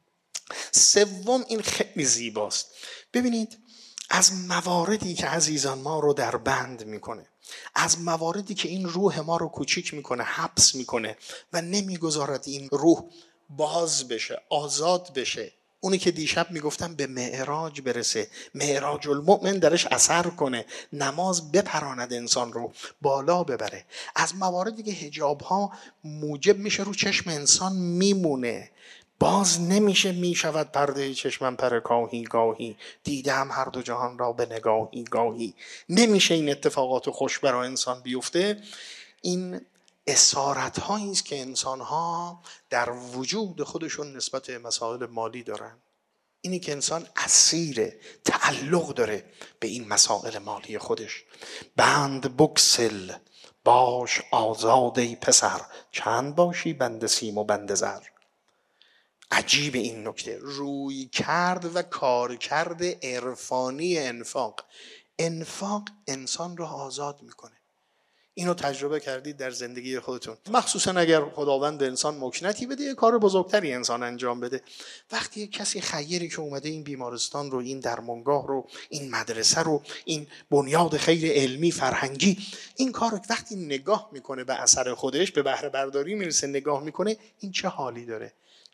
سوم، این خیلی زیباست. ببینید از مواردی که عزیزان ما رو در بند میکنه، از مواردی که این روح ما رو کوچیک میکنه، حبس میکنه و نمیگذارد این روح باز بشه، آزاد بشه، اونی که دیشب میگفتم به معراج برسه، معراج المؤمن درش اثر کنه، نماز بپراند انسان رو بالا ببره. از مواردی که حجاب ها موجب میشه رو چشم انسان میمونه، باز نمیشه، میشود پرده چشمم پر گاهی گاهی، دیدم هر دو جهان را به نگاهی گاهی. نمیشه این اتفاقات خوش برای انسان بیفته. این اسارت هایی است که انسان ها در وجود خودشون نسبت به مسائل مالی دارن. اینی که انسان اسیر تعلق داره به این مسائل مالی خودش. بند بگسل باش آزاده پسر، چند باشی بند سیم و بند زر. عجیب این نکته، روی کرد و کار کرد عرفانی انفاق. انفاق انسان رو آزاد میکنه. اینو تجربه کردید در زندگی خودتون، مخصوصا اگر خداوند به انسان مکنتی بده یه کار بزرگتری انسان انجام بده. وقتی یک کسی خیری که اومده این بیمارستان رو، این درمانگاه رو، این مدرسه رو، این بنیاد خیر علمی فرهنگی، این کار رو وقتی نگاه میکنه به اثر خودش، به بهره برداری میرسه، نگاه میکنه این چه حالی داره،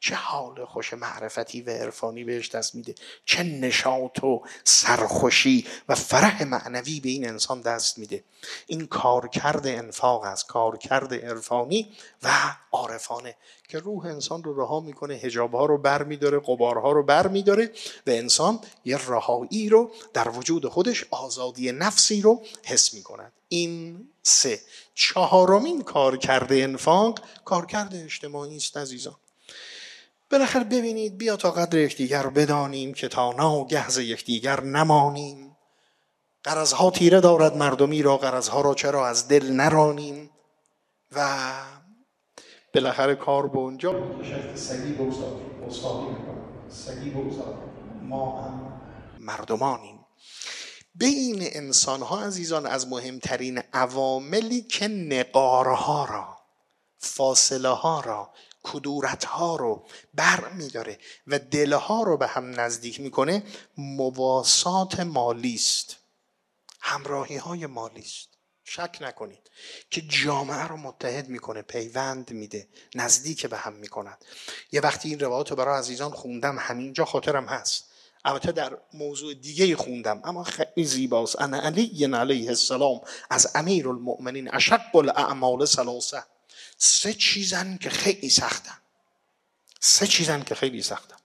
چه حال خوش معرفتی و عرفانی بهش دست میده، چه نشاط و سرخوشی و فرح معنوی به این انسان دست میده. این کارکرد انفاق است، کارکرد عرفانی و عارفانه که روح انسان رو رها میکنه، حجابها رو بر میداره، غبارها رو بر میداره و انسان یه رهایی رو در وجود خودش، آزادی نفسی رو حس میکند. این سه. چهارمین کارکرد انفاق کارکرد اجتماعی است عزیزان. بالاخره ببینید، بیا تا قدر یکدیگر رو بدانیم که تا ناگه ز یکدیگر نمانیم. غرضها تیره دارد مردمی را، غرضها را چرا از دل نرانیم. و بالاخره کار به اونجا میکشد که سگی بگذار، اصحابی میکنم، سگی بگذار، ما هم مردمانیم. بین انسان ها عزیزان از مهمترین عواملی که نقارها را، فاصله ها را، کدورت ها رو بر می داره و دلها رو به هم نزدیک میکنه، مواسات مالی است، همراهی های مالی است. شک نکنید که جامعه رو متحد میکنه، پیوند میده، نزدیک به هم میکند. یه وقتی این روایات رو برای عزیزان خوندم، همینجا خاطرم هست، البته در موضوع دیگه خوندم اما خیلی زیباست. ان علی علیه السلام از امیر المؤمنین اشق الاعمال ثلاثه، سه چیزن که خیلی سختن، سه چیزن که خیلی سختن.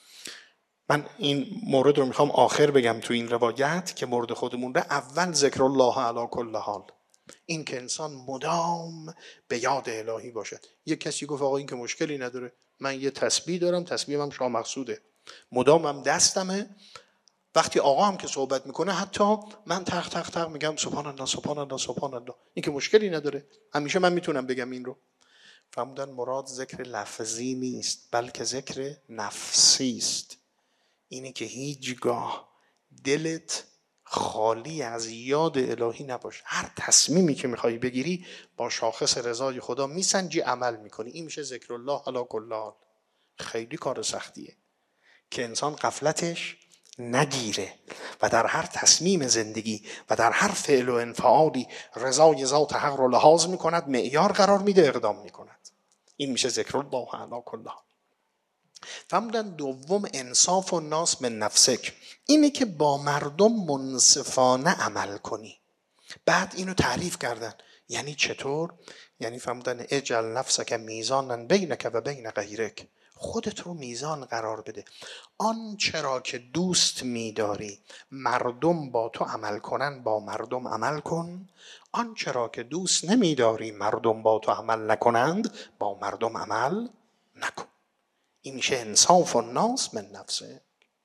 من این مورد رو میخوام آخر بگم تو این روایت که مورد خودمون ره. اول ذکر الله علی کل حال، این که انسان مدام به یاد الهی باشد. یک کسی گفت آقا این که مشکلی نداره، من یه تسبیح دارم، تسبیحم شاه مقصوده، مدامم دستمه، وقتی آقا هم که صحبت میکنه حتی من تق تق تق میگم سبحان الله سبحان الله سبحان الله، این که مشکلی نداره، همیشه من میتونم بگم این رو. فرمودن مراد ذکر لفظی نیست بلکه ذکر نفسی است. اینی که هیچگاه دلت خالی از یاد الهی نباشه. هر تصمیمی که میخوای بگیری با شاخص رضای خدا میسنجی، عمل میکنی. این میشه ذکر الله علی کل حال. خیلی کار سختیه که انسان غفلتش نگیره و در هر تصمیم زندگی و در هر فعل و انفعالی رضای ذات حق رو لحاظ میکند، معیار قرار میده، اقدام میکند. این میشه ذکر الله علی کل حال. فرمودن دوم انصاف الناس من نفسک، اینه که با مردم منصفانه عمل کنی. بعد اینو تعریف کردن یعنی چطور؟ یعنی فرمودن اجعل نفسک میزانا بینک و بین غیرک، خودت رو میزان قرار بده. آن چرا که دوست میداری مردم با تو عمل کنن با مردم عمل کن، آن چرا که دوست نمیداری مردم با تو عمل نکنند با مردم عمل نکن. این میشه انصاف الناس من نفسه.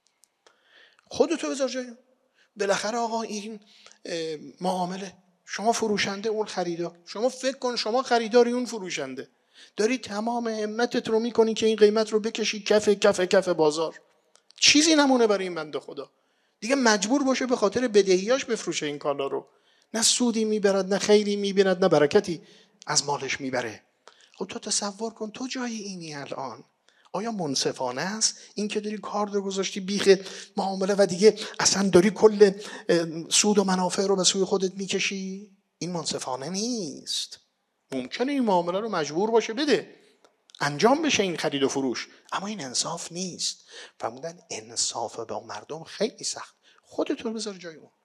خودتو بذار جای. بالاخره آقا این معامله، شما فروشنده اون خریدار، شما فکر کن شما خریداری اون فروشنده، داری تمام همتت رو میکنی که این قیمت رو بکشی کف کف کف بازار، چیزی نمونه برای این بنده خدا دیگه، مجبور باشه به خاطر بدهیاش بفروشه این کالا رو، نه سودی میبرد نه خیری میبیند نه برکتی از مالش میبره. خب تو تصور کن تو جای اینی الان، آیا منصفانه است این که داری کار رو گذاشتی بیخ معامله و دیگه اصلا داری کل سود و منافع رو به سوی خودت میکشی؟ این منصفانه نیست. ممکنه این معامله رو مجبور باشه بده، انجام بشه این خرید و فروش، اما این انصاف نیست. فرمودن انصاف با مردم خیلی سخت. خودت رو بذار جای اون،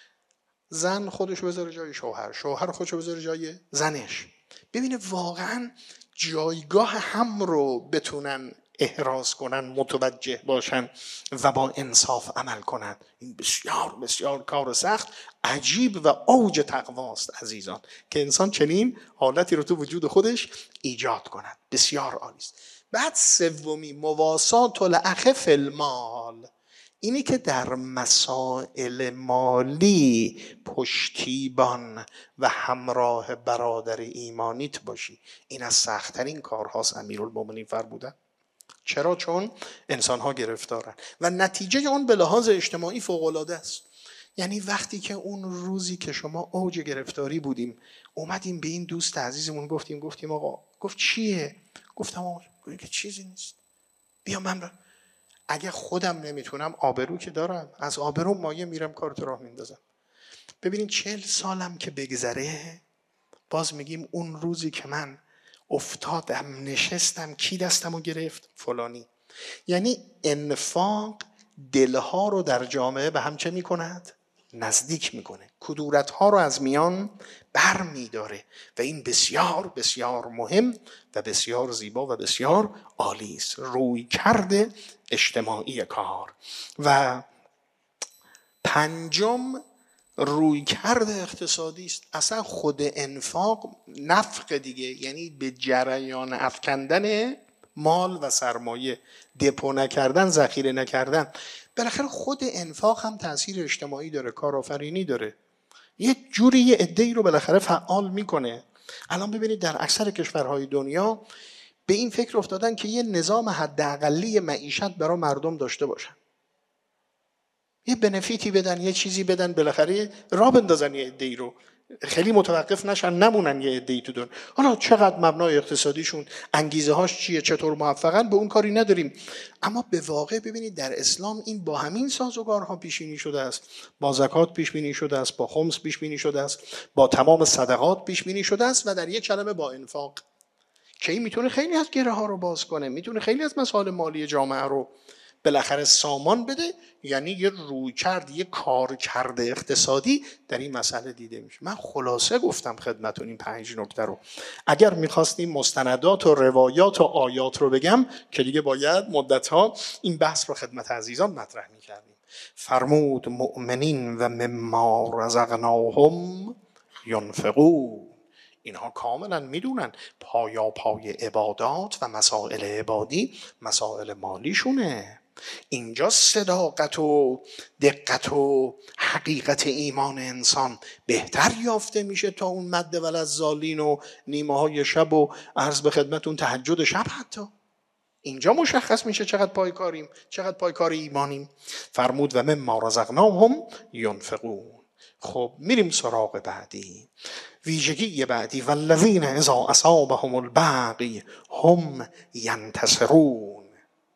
زن خودش رو بذاره جای شوهر، شوهر خودش رو بذاره جای زنش، ببینه واقعا جایگاه هم رو بتونن احراز کنن، متوجه باشن و با انصاف عمل کنن. این بسیار بسیار کار سخت، عجیب و اوج تقواست عزیزان که انسان چنین حالتی رو تو وجود خودش ایجاد کند. بسیار عالی است. بعد سومی مواسات الاخ فی المال، اینی که در مسائل مالی پشتیبان و همراه برادر ایمانیت باشی. این از سخت‌ترین کارهاست امیرالمومنین فرمودن. چرا؟ چون انسان‌ها گرفتارن و نتیجه اون به لحاظ اجتماعی فوق‌العاده است. یعنی وقتی که اون روزی که شما اوج گرفتاری بودیم اومدیم به این دوست عزیزمون گفتیم گفتیم آقا، گفت چیه؟ گفتم آقا که چیزی نیست، بیا من را. اگه خودم نمیتونم، آبرو که دارم، از آبرو مایه میرم کارت راه میندازم. ببینین چهل سالم که بگذره باز میگیم اون روزی که من افتادم نشستم، کی دستمو گرفت؟ فلانی. یعنی انفاق دلها رو در جامعه به هم چه میکند؟ نزدیک میکنه، کدورتها رو از میان بر میداره و این بسیار بسیار مهم و بسیار زیبا و بسیار عالی است. روی کرده اجتماعی کار. و پنجم روی کرده اقتصادی است. اصلا خود انفاق نفق دیگه، یعنی به جریان افکندن مال و سرمایه، دپو نکردن، ذخیره نکردن. بالاخره خود انفاق هم تأثیر اجتماعی داره، کارآفرینی داره، یه جوری یه عده‌ای رو بالاخره فعال میکنه. الان ببینید در اکثر کشورهای دنیا به این فکر افتادن که یه نظام حداقلی معیشت برای مردم داشته باشن، یه بنفیتی بدن، یه چیزی بدن، بالاخره راه بندازن یه عده‌ای رو، خیلی متوقف نشن، نمونن یه عده‌ای تو دون. حالا چقدر مبنای اقتصادیشون، انگیزه هاش چیه، چطور موفقن، به اون کاری نداریم. اما به واقع ببینید در اسلام این با همین سازوکارها پیش بینی شده است. با زکات پیش بینی شده است، با خمس پیش بینی شده است، با تمام صدقات پیش بینی شده است و در یک کلمه با انفاق، که این میتونه خیلی از گره ها رو باز کنه، میتونه خیلی از مسائل مالی جامعه رو بالاخره سامان بده. یعنی یه روی کرد، یه کار کرده اقتصادی در این مسئله دیده میشه. من خلاصه گفتم خدمتون این پنج نکته رو. اگر میخواستیم مستندات و روایات و آیات رو بگم که دیگه باید مدتها این بحث رو خدمت عزیزان مطرح میکردیم. فرمود مؤمنین و مما رزقناهم ینفقون. اینها کاملا میدونن پایا پای عبادات و مسائل عبادی مسائل مالیشونه. اینجا صداقت و دقت و حقیقت ایمان انسان بهتر یافته میشه تا اون مد وللضالین و نیمه های شب و عرض به خدمتون تهجد شب. حتی اینجا مشخص میشه چقدر پایکاریم، چقدر پایکار ایمانیم. فرمود و مما رزقناهم ینفقون. خب میریم سراغ بعدی، ویژگی بعدی، والذین اذا اصابهم البغی هم ینتصرون.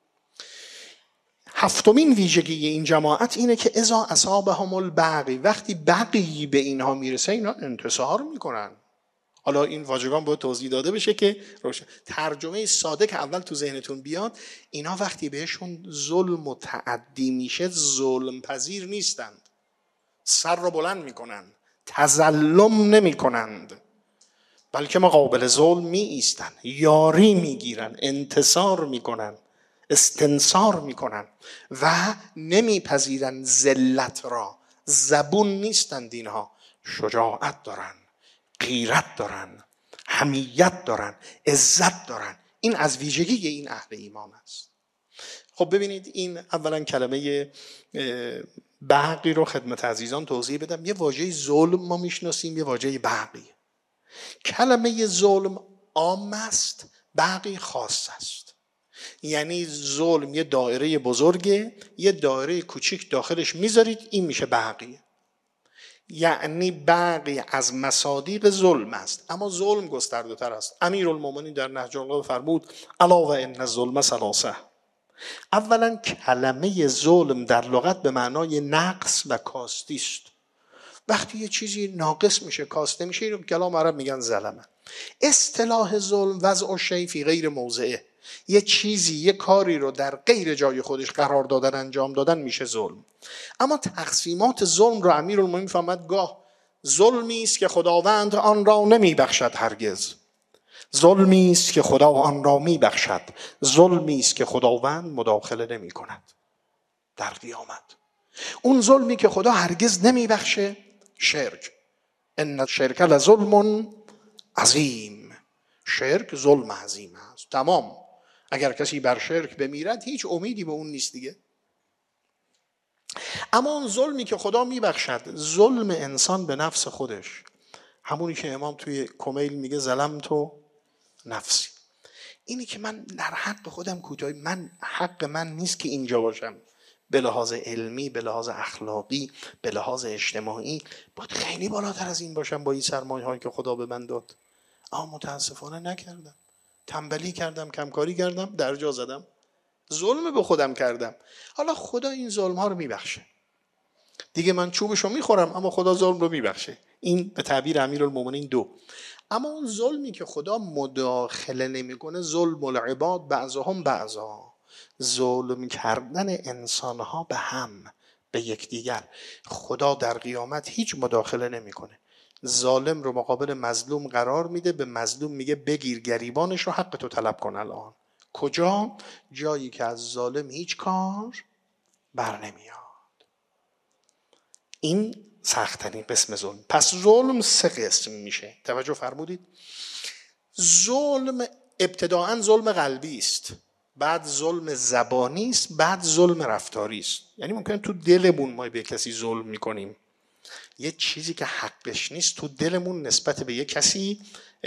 هفتمین ویژگی این جماعت اینه که اذا اصابهم البغی، وقتی بغی به اینها میرسه اینا انتصار میکنن. حالا این واژگان باید توضیح داده بشه که روشن. ترجمه ساده که اول تو ذهنتون بیاد، اینا وقتی بهشون ظلم و تعدی میشه ظلم پذیر نیستند، سر رو بلند میکنن، تظلم نمی کنند، بلکه مقابل ظلم می ایستن، یاری میگیرن، انتصار میکنن، استنصار میکنن و نمیپذیرن ذلت را. زبون نیستند اینها، شجاعت دارن، غیرت دارن، حمیت دارن، عزت دارن. این از ویژگی این اهل ایمان است. خب ببینید این اولا کلمه بغی رو خدمت عزیزان توضیح بدم. یه واژه ظلم ما میشناسیم، یه واژه بغی. کلمه ظلم عام است، بغی خاص است. یعنی ظلم یه دایره بزرگه، یه دایره کوچیک داخلش میذارید، این میشه بغی. یعنی بغی از مصادیق ظلم است، اما ظلم گسترده تر است. امیرالمومنین در نهج البلاغه فرمود الا و ان الظلم ثلاثه. اولا کلمه ظلم در لغت به معنای نقص و کاستی است. وقتی یه چیزی ناقص میشه، کاسته میشه، اینو کلام عرب میگن ظلمه. اصطلاح ظلم وضع الشیء فی غیر موضعه، یه چیزی، یه کاری رو در غیر جای خودش قرار دادن، انجام دادن میشه ظلم. اما تقسیمات ظلم رو امیرالمومنین فهمد گاه ظلمی است که خداوند آن را نمیبخشد هرگز، ظلمی است که خدا آن را میبخشد، ظلمی است که خداوند مداخله نمی کند در قیامت. اون ظلمی که خدا هرگز نمیبخشه شرک، ان الشرک لظلم عظیم. شرک ظلم عظیم است. تمام. اگر کسی بر شرک بمیرد هیچ امیدی به اون نیست دیگه. اما اون ظلمی که خدا میبخشد، ظلم انسان به نفس خودش، همونی که امام توی کمیل میگه ظلمت نفسی، اینی که من در حق خودم کوتاهی، من حق من نیست که اینجا باشم. به لحاظ علمی، به لحاظ اخلاقی، به لحاظ اجتماعی باید خیلی بالاتر از این باشم با این سرمایه هایی که خدا به من داد. اما متاسفانه نکردم، تنبلی کردم، کمکاری کردم، درجا زدم، ظلم به خودم کردم. حالا خدا این ظلم ها رو میبخشه دیگه، من چوبشو میخورم اما خدا ظلم رو میبخشه. این به تعبیر امیرالمومنین دو. اما اون ظلمی که خدا مداخله نمیکنه، ظلم العباد بعضهم بعضا، ظلم کردن انسانها به هم، به یکدیگر. خدا در قیامت هیچ مداخله نمیکنه، ظالم رو مقابل مظلوم قرار میده، به مظلوم میگه بگیر گریبانش رو، حق تو طلب کن الان. کجا؟ جایی که از ظالم هیچ کار بر نمیاد. این سخت‌ترین قسم ظلم. پس ظلم سه قسم میشه، توجه فرمودید؟ ظلم ابتداعاً ظلم قلبی است، بعد ظلم زبانی است، بعد ظلم رفتاری است. یعنی ممکنه تو دلمون ما به کسی ظلم میکنیم، یه چیزی که حقش نیست تو دلمون نسبت به یه کسی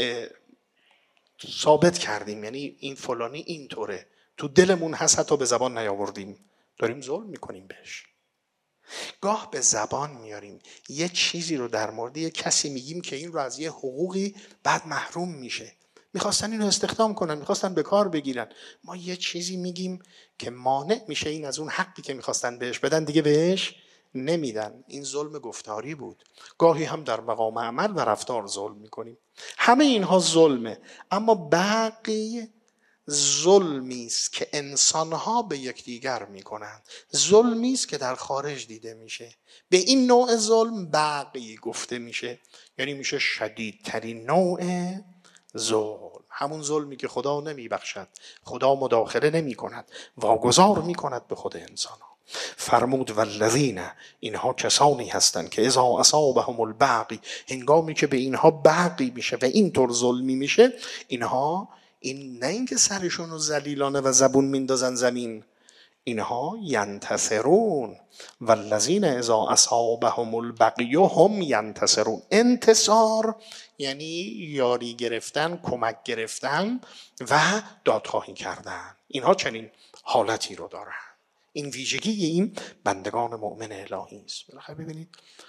ثابت کردیم، یعنی این فلانی اینطوره، تو دلمون هست حتی به زبان نیاوردیم، داریم ظلم میکنیم بهش. گاه به زبان میاریم یه چیزی رو در مورد یه کسی میگیم که این رو از یه حقوقی بعد محروم میشه، میخواستن اینو استخدام کنن، میخواستن به کار بگیرن، ما یه چیزی میگیم که مانع میشه این از اون حقی که میخواستن بهش بدن دیگه بهش نمیدن. این ظلم گفتاری بود. گاهی هم در مقام عمل و رفتار ظلم میکنیم. همه اینها ظلمه. اما باقی ظلمی است که انسانها به یکدیگر میکنند، ظلمی است که در خارج دیده میشه. به این نوع ظلم باقی گفته میشه، یعنی میشه شدیدترین نوع ظلم. همون ظلمی که خدا نمیبخشد، خدا مداخله نمی کند، واگذار میکند به خود انسانها. فرمود والذین، اینها کسانی هستند که اذا اصابهم البغی، هنگامی که به اینها بغی میشه و اینطور ظلمی میشه، اینها این نه اینکه سرشون رو ذلیلانه و زبون میندازن زمین، اینها ینتصرون. والذین اذا اصابهم البغی هم ینتصرون. انتصار یعنی یاری گرفتن، کمک گرفتن و دادخواهی کردن. اینها چنین حالتی رو دارن. این ویژگی این بندگان مؤمن الهی است. بالاخره ببینید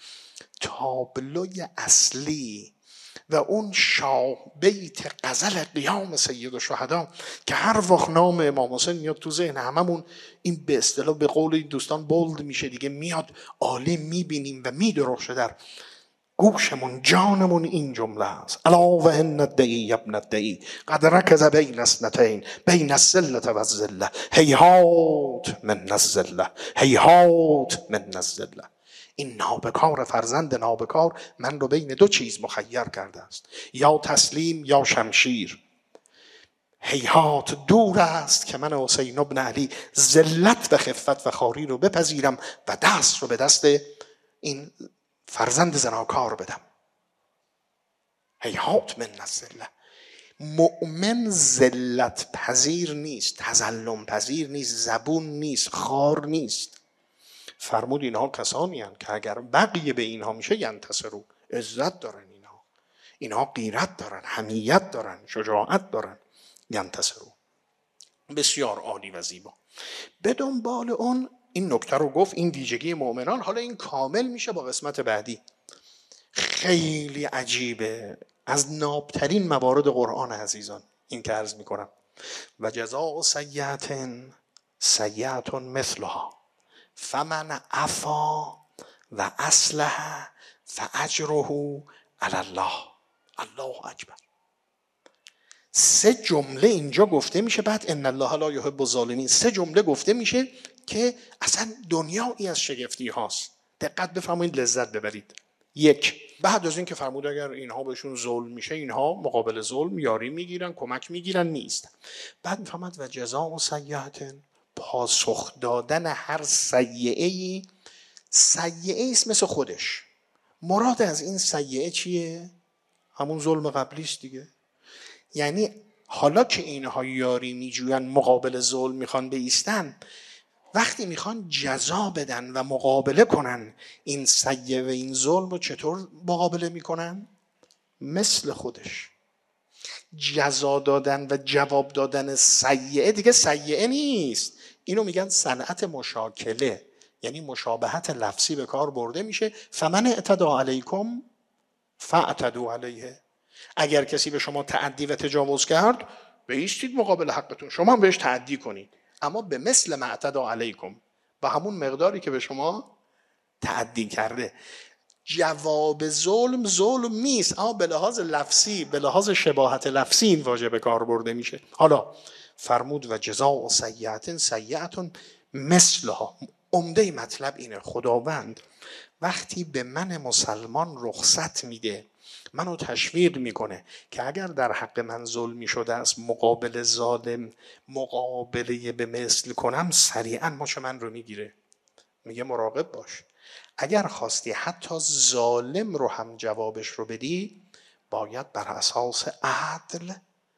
تابلوی اصلی و اون شاه بیت غزل قیام سید الشهدا که هر وقت نام امام حسین میاد تو ذهن هممون، این به اصطلاح به قول این دوستان بولد میشه دیگه، میاد عالی میبینیم و میدرخشه در گوشمون، جانمون این جمله است: الا و ان الدعی ابن الدعی قد رکض بین اثنتین بین الذله و الذله هیهات من الذله هیهات من الذله. این نابکار فرزند نابکار من رو بین دو چیز مخیر کرده است، یا تسلیم یا شمشیر. هیهات دور است که من حسین ابن علی ذلت و خفت و خواری رو بپذیرم و دست رو به دست این فرزند زناکار بدم. هیهات من الذله. مؤمن ذلت پذیر نیست، تظلم پذیر نیست، زبون نیست، خوار نیست. فرمود اینها کسانی هستند که اگر بقیه به اینها میشه ینتصرون، عزت دارن، اینها اینها غیرت دارن، حمیت دارن، شجاعت دارن، ینتصرون. بسیار عالی و زیبا. به دنبال اون این نکته رو گفت، این ویژگی مؤمنان. حالا این کامل میشه با قسمت بعدی. خیلی عجیبه، از نابترین موارد قرآن عزیزان این که عرض میکنم: و جزاء سیئة سیئة مثلها فمن عفا و اصلح فاجره علی الله. الله اکبر. سه جمله اینجا گفته میشه، بعد ان الله لا یحب الظالمین. سه جمله گفته میشه که اصلا دنیایی از شگفتی هاست. دقت بفرمایید، لذت ببرید. یک، بعد از این که فرمود اگر اینها بهشون ظلم میشه، اینها مقابل ظلم یاری میگیرن، کمک میگیرن، نیست. بعد میفهمد و جزاء سیئة، پاسخ دادن هر سیئه‌ای. سیئه است مثل خودش. مراد از این سیئه چیه؟ همون ظلم قبلی است دیگه. یعنی حالا که اینها یاری میجوین، مقابل ظلم میخوان بایستن، وقتی میخوان جزا بدن و مقابله کنن این سیئه و این ظلم رو چطور مقابله میکنن؟ مثل خودش. جزا دادن و جواب دادن سیئه دیگه سیئه نیست، اینو میگن صنعت مشاکله، یعنی مشابهت لفظی به کار برده میشه. فمن اعتدی علیکم فاعتدوا علیه. اگر کسی به شما تعدی و تجاوز کرد، بایستید مقابل حقتون، شما هم بهش تعدی کنید، اما به مثل ما اعتدی علیکم، با همون مقداری که به شما تعدی کرده. جواب ظلم ظلم نیست، اما به لحاظ لفظی، به لحاظ شباهت لفظی این واژه به کار برده میشه. حالا فرمود و جزاء سیئة سیئة مثلها. عمده مطلب اینه، خداوند وقتی به من مسلمان رخصت میده، منو تشویق میکنه که اگر در حق من ظلمی شده است مقابل ظالم مقابله به مثل کنم، سریعا مچ من رو میگیره. میگه مراقب باش، اگر خواستی حتی ظالم رو هم جوابش رو بدی، باید بر اساس عدل،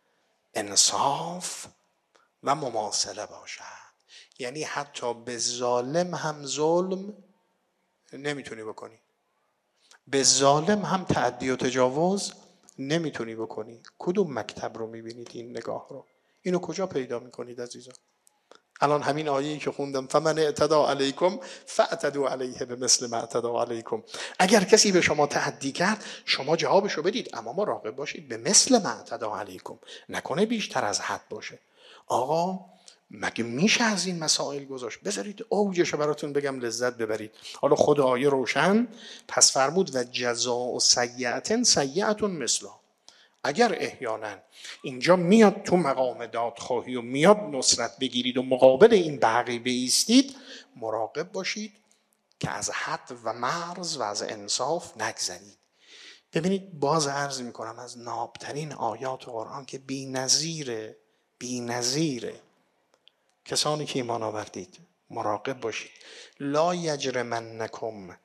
انصاف و مماثله باشد. یعنی حتی به ظالم هم ظلم نمیتونی بکنی، به ظالم هم تعدی و تجاوز نمیتونی بکنی. کدوم مکتب رو میبینید این نگاه رو؟ اینو کجا پیدا میکنید عزیزان؟ الان همین آیه‌ای که خوندم فمن اعتدی علیکم فاعتدوا علیه بمثل ما اعتدی علیکم. اگر کسی به شما تعدی کرد شما جوابشو بدید، اما مراقب باشید به مثل ما اعتدی علیکم، نکنه بیشتر از حد باشه. آقا مگه میشه از این مسائل گذاشت؟ بذارید اوجشو براتون بگم لذت ببرید. حالا خود آیه روشن، پس فرمود و جزاء سیئة سیئة مثلها. اگر احیانا اینجا میاد تو مقام دادخواهی و میاد نصرت بگیرید و مقابل این بقیه بایستید، مراقب باشید که از حد و مرز و از انصاف نگذرید. ببینید باز عرض میکنم از نابترین آیات قرآن که بی نظیره، بی نظیره. کسانی که ایمان آوردید مراقب باشید. لا یجرمنکم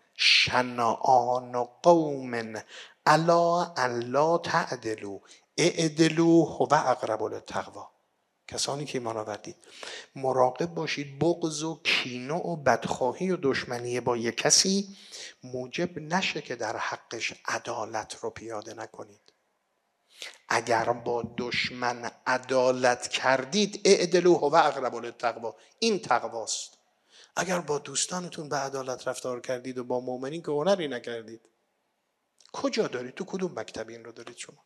شنآن قوم الا الا تعدلوا اعدلوا هو اقرب للتقوی. کسانی که ایمان آوردید مراقب باشید بغض و کینه و بدخواهی و دشمنی با یک کسی موجب نشه که در حقش عدالت رو پیاده نکنید. اگر با دشمن عدالت کردید اعدلوا هو اقرب للتقوی، این تقواست. اگر با دوستانتون به عدالت رفتار کردید و با مؤمنین که هنری نکردید، کجا دارید؟ تو کدوم مکتب این رو دارید شما؟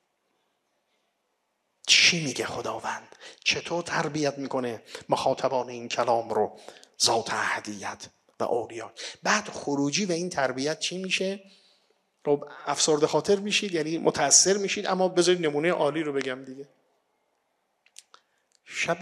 چی میگه خداوند؟ چطور تربیت میکنه مخاطبان این کلام رو؟ ذات احدیت و اولیا. بعد خروجی و این تربیت چی میشه؟ خب افسرده خاطر میشید، یعنی متاثر میشید. اما بذارید نمونه عالی رو بگم دیگه. شب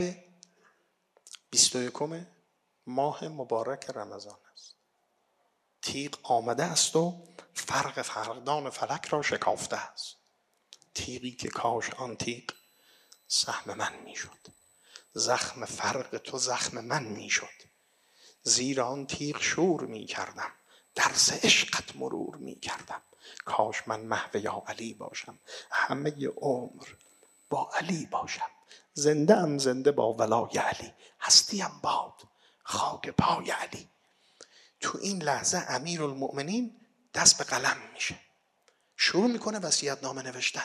بیست و یکم ماه مبارک رمضان است. تیغ آمده است و فرق فرقدان فلک را شکافته است. تیغی که کاش آن تیغ سهم من میشد، زخم فرق تو زخم من میشد. زیر آن تیغ شور میکردم، درس عشقت مرور میکردم. کاش من محو یا علی باشم، همه عمر با علی باشم. زنده ام زنده با ولای علی، هستیم باد خاک پای علی. تو این لحظه امیرالمؤمنین دست به قلم میشه، شروع میکنه وصیت نامه نوشتن.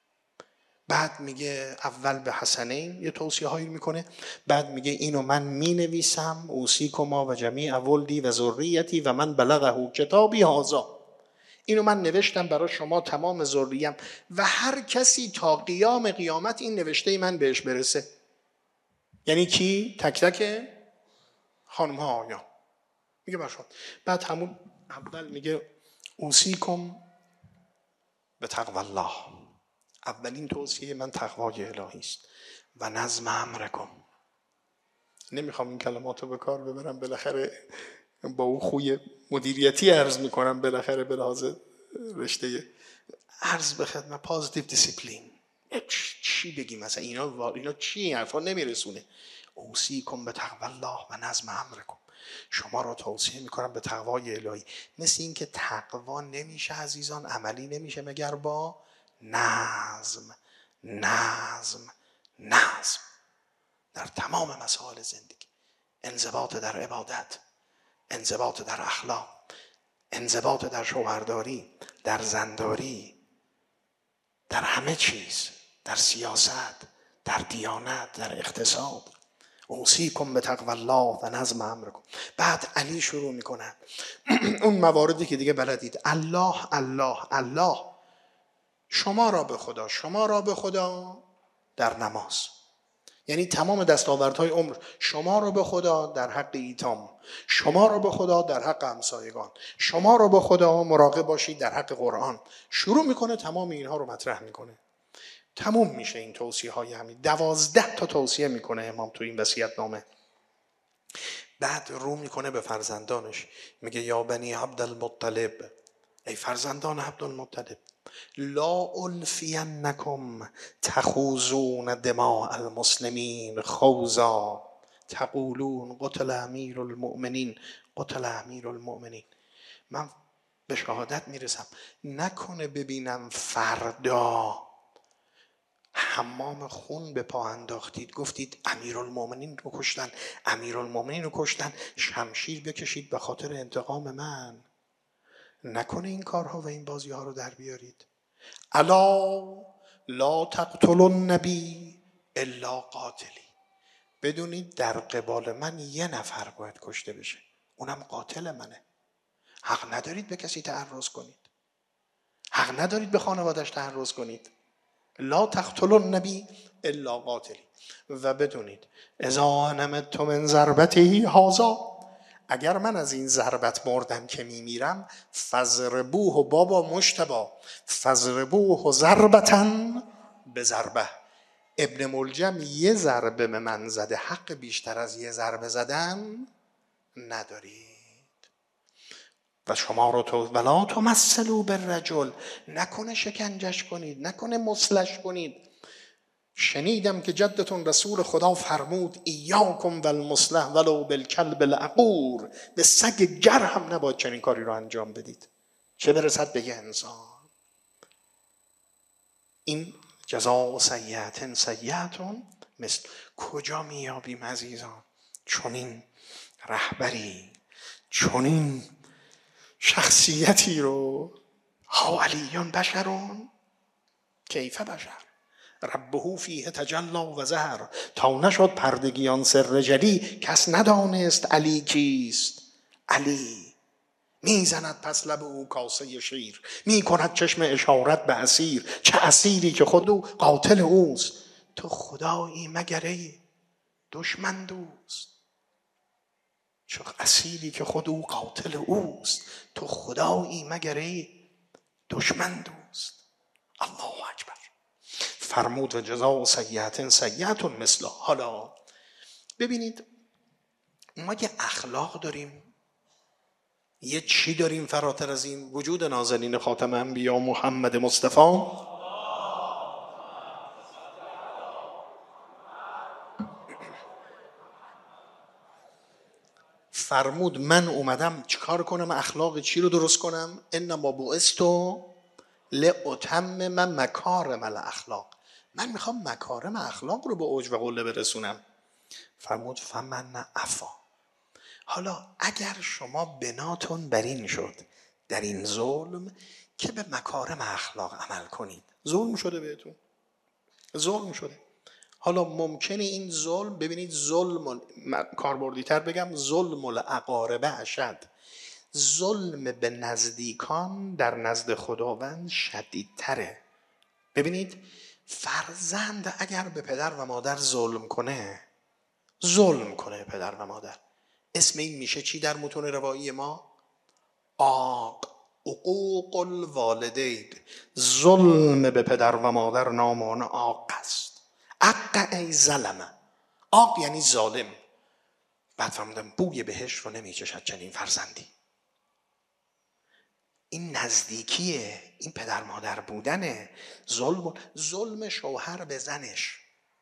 بعد میگه اول به حسنین یه توصیه هایی میکنه، بعد میگه اینو من مینویسم اوصیکما و جمیع ولدی و ذریتی و من بلغه کتابی هذا. اینو من نوشتم برای شما تمام ذریم و هر کسی تا قیام قیامت این نوشته من بهش برسه. یعنی کی؟ تک تک خانم ها آیا میگه برشون. بعد همون اول میگه اوصیکم به تقوی الله. اولین توصیه من تقوای الهی است و نظم امرکم. نمیخوام این کلماتو به کار ببرم، بالاخره با اون خوی مدیریتی عرض میکنم، بالاخره به لحاظ رشته عرض به خدمت پازیتیو دیسیپلین. چی بگیم مثلا اینا اینا چی حرفا نمیرسونه. اوصیکم به تقوی الله و نظم امرکم. شما را توصیه میکنم به تقوای الهی. مثل این که تقوا نمیشه عزیزان، عملی نمیشه مگر با نظم. نظم نظم در تمام مسائل زندگی. انضباط در عبادت، انضباط در اخلاق، انضباط در شوهرداری، در زنداری، در همه چیز، در سیاست، در دیانت، در اقتصاد. اوصیکم به تقوی الله و نظم امرکم. بعد علی شروع میکنه اون مواردی که دیگه بلدید. الله الله الله. شما را به خدا، شما را به خدا در نماز. یعنی تمام دستاوردهای عمر شما رو به خدا در حق ایتام، شما رو به خدا در حق همسایگان، شما رو به خدا مراقب باشید در حق قرآن. شروع میکنه تمام اینها رو مطرح میکنه. تموم میشه این توصیه های همین. دوازده تا توصیه میکنه امام تو این وصیت نامه. بعد رو میکنه به فرزندانش، میگه یا بنی عبدالمطلب، ای فرزندان عبدالمطلب، لا الفینکم تخوضون دماء المسلمین خوضا تقولون قتل امیر المؤمنین قتل امیر المؤمنین. من به شهادت میرسم نکنه ببینم فردا حمام خون به پا انداختید، گفتید امیرالمومنین رو کشتن، امیرالمومنین رو کشتن، شمشیر بکشید به خاطر انتقام من. نکنه این کارها و این بازی ها رو در بیارید. الا لا تقتلوا النبی الا قاتلی. بدونید در قبال من یه نفر باید کشته بشه، اونم قاتل منه. حق ندارید به کسی تعرض کنید، حق ندارید به خانوادش تعرض کنید. لا تقتلوا النبی الا قاتلی. و بدونید اذا نمت من ضربته هذا، اگر من از این ضربت مردم که میمیرم، فضربوه بابا مشتبا فضربوه ضربتن به ضربه. ابن ملجم یه ضربه به من زده، حق بیشتر از یه ضربه زدن ندارید. و شما رو تو ولا تمثلوا بالرجل، نکنه شکنجش کنید، نکنه مسلش کنید. شنیدم که جدتون رسول خدا فرمود ایاکم والمصلح ولو بالکلب العقور، به سگ گر هم نباید چنین کاری رو انجام بدید، چه برسد به یه انسان. این جزاء سیئة سیئة مثل. کجا میابیم عزیزان چنین رهبری، چنین شخصیتی رو؟ ها علیون بشرون کیف بشر ربه فیه تجلا و ظهر. تا نشد پردگیان سر جلی، کس ندانست علی کیست. علی میزند پس لب او کاسه شیر، میکند چشم اشارت به اسیر. چه اسیری که خود او قاتل اوست، تو خدایی مگر ای دشمن دوست. چه اسیری که خود او قاتل اوست، تو خدایی مگر ای دشمن دوست. الله اکبر. فرمود و جزاء سیئة سیئة مثلها. حالا ببینید ما یه اخلاق داریم، یه چی داریم فراتر از این؟ وجود نازنین خاتم انبیا محمد مصطفی فرمود من اومدم چیکار کنم؟ اخلاق چی رو درست کنم؟ انما بعثت لاتمم مکارم الاخلاق. من میخوام مکارم اخلاق رو به اوج و قله برسونم. فرمود فمن عفا. حالا اگر شما بناتون بر این شد در این ظلم که به مکارم اخلاق عمل کنید، ظلم شده بهتون، ظلم شده. حالا ممکنه این ظلم، ببینید ظلم کاربردی تر بگم، ظلم الاقاربه اشد. ظلم به نزدیکان در نزد خداوند شدیدتره. ببینید فرزند اگر به پدر و مادر ظلم کنه، ظلم کنه پدر و مادر، اسم این میشه چی در متون روایی ما؟ آق عقوق الوالدین. ظلم به پدر و مادر نام آن آق است. عق ای ظلمه. آق یعنی ظالم. بعد فهمیدم بوی بهشت رو نمیچشد چنین فرزندی. این نزدیکیه، این پدر مادر بودنه. ظلم ظلم شوهر به زنش،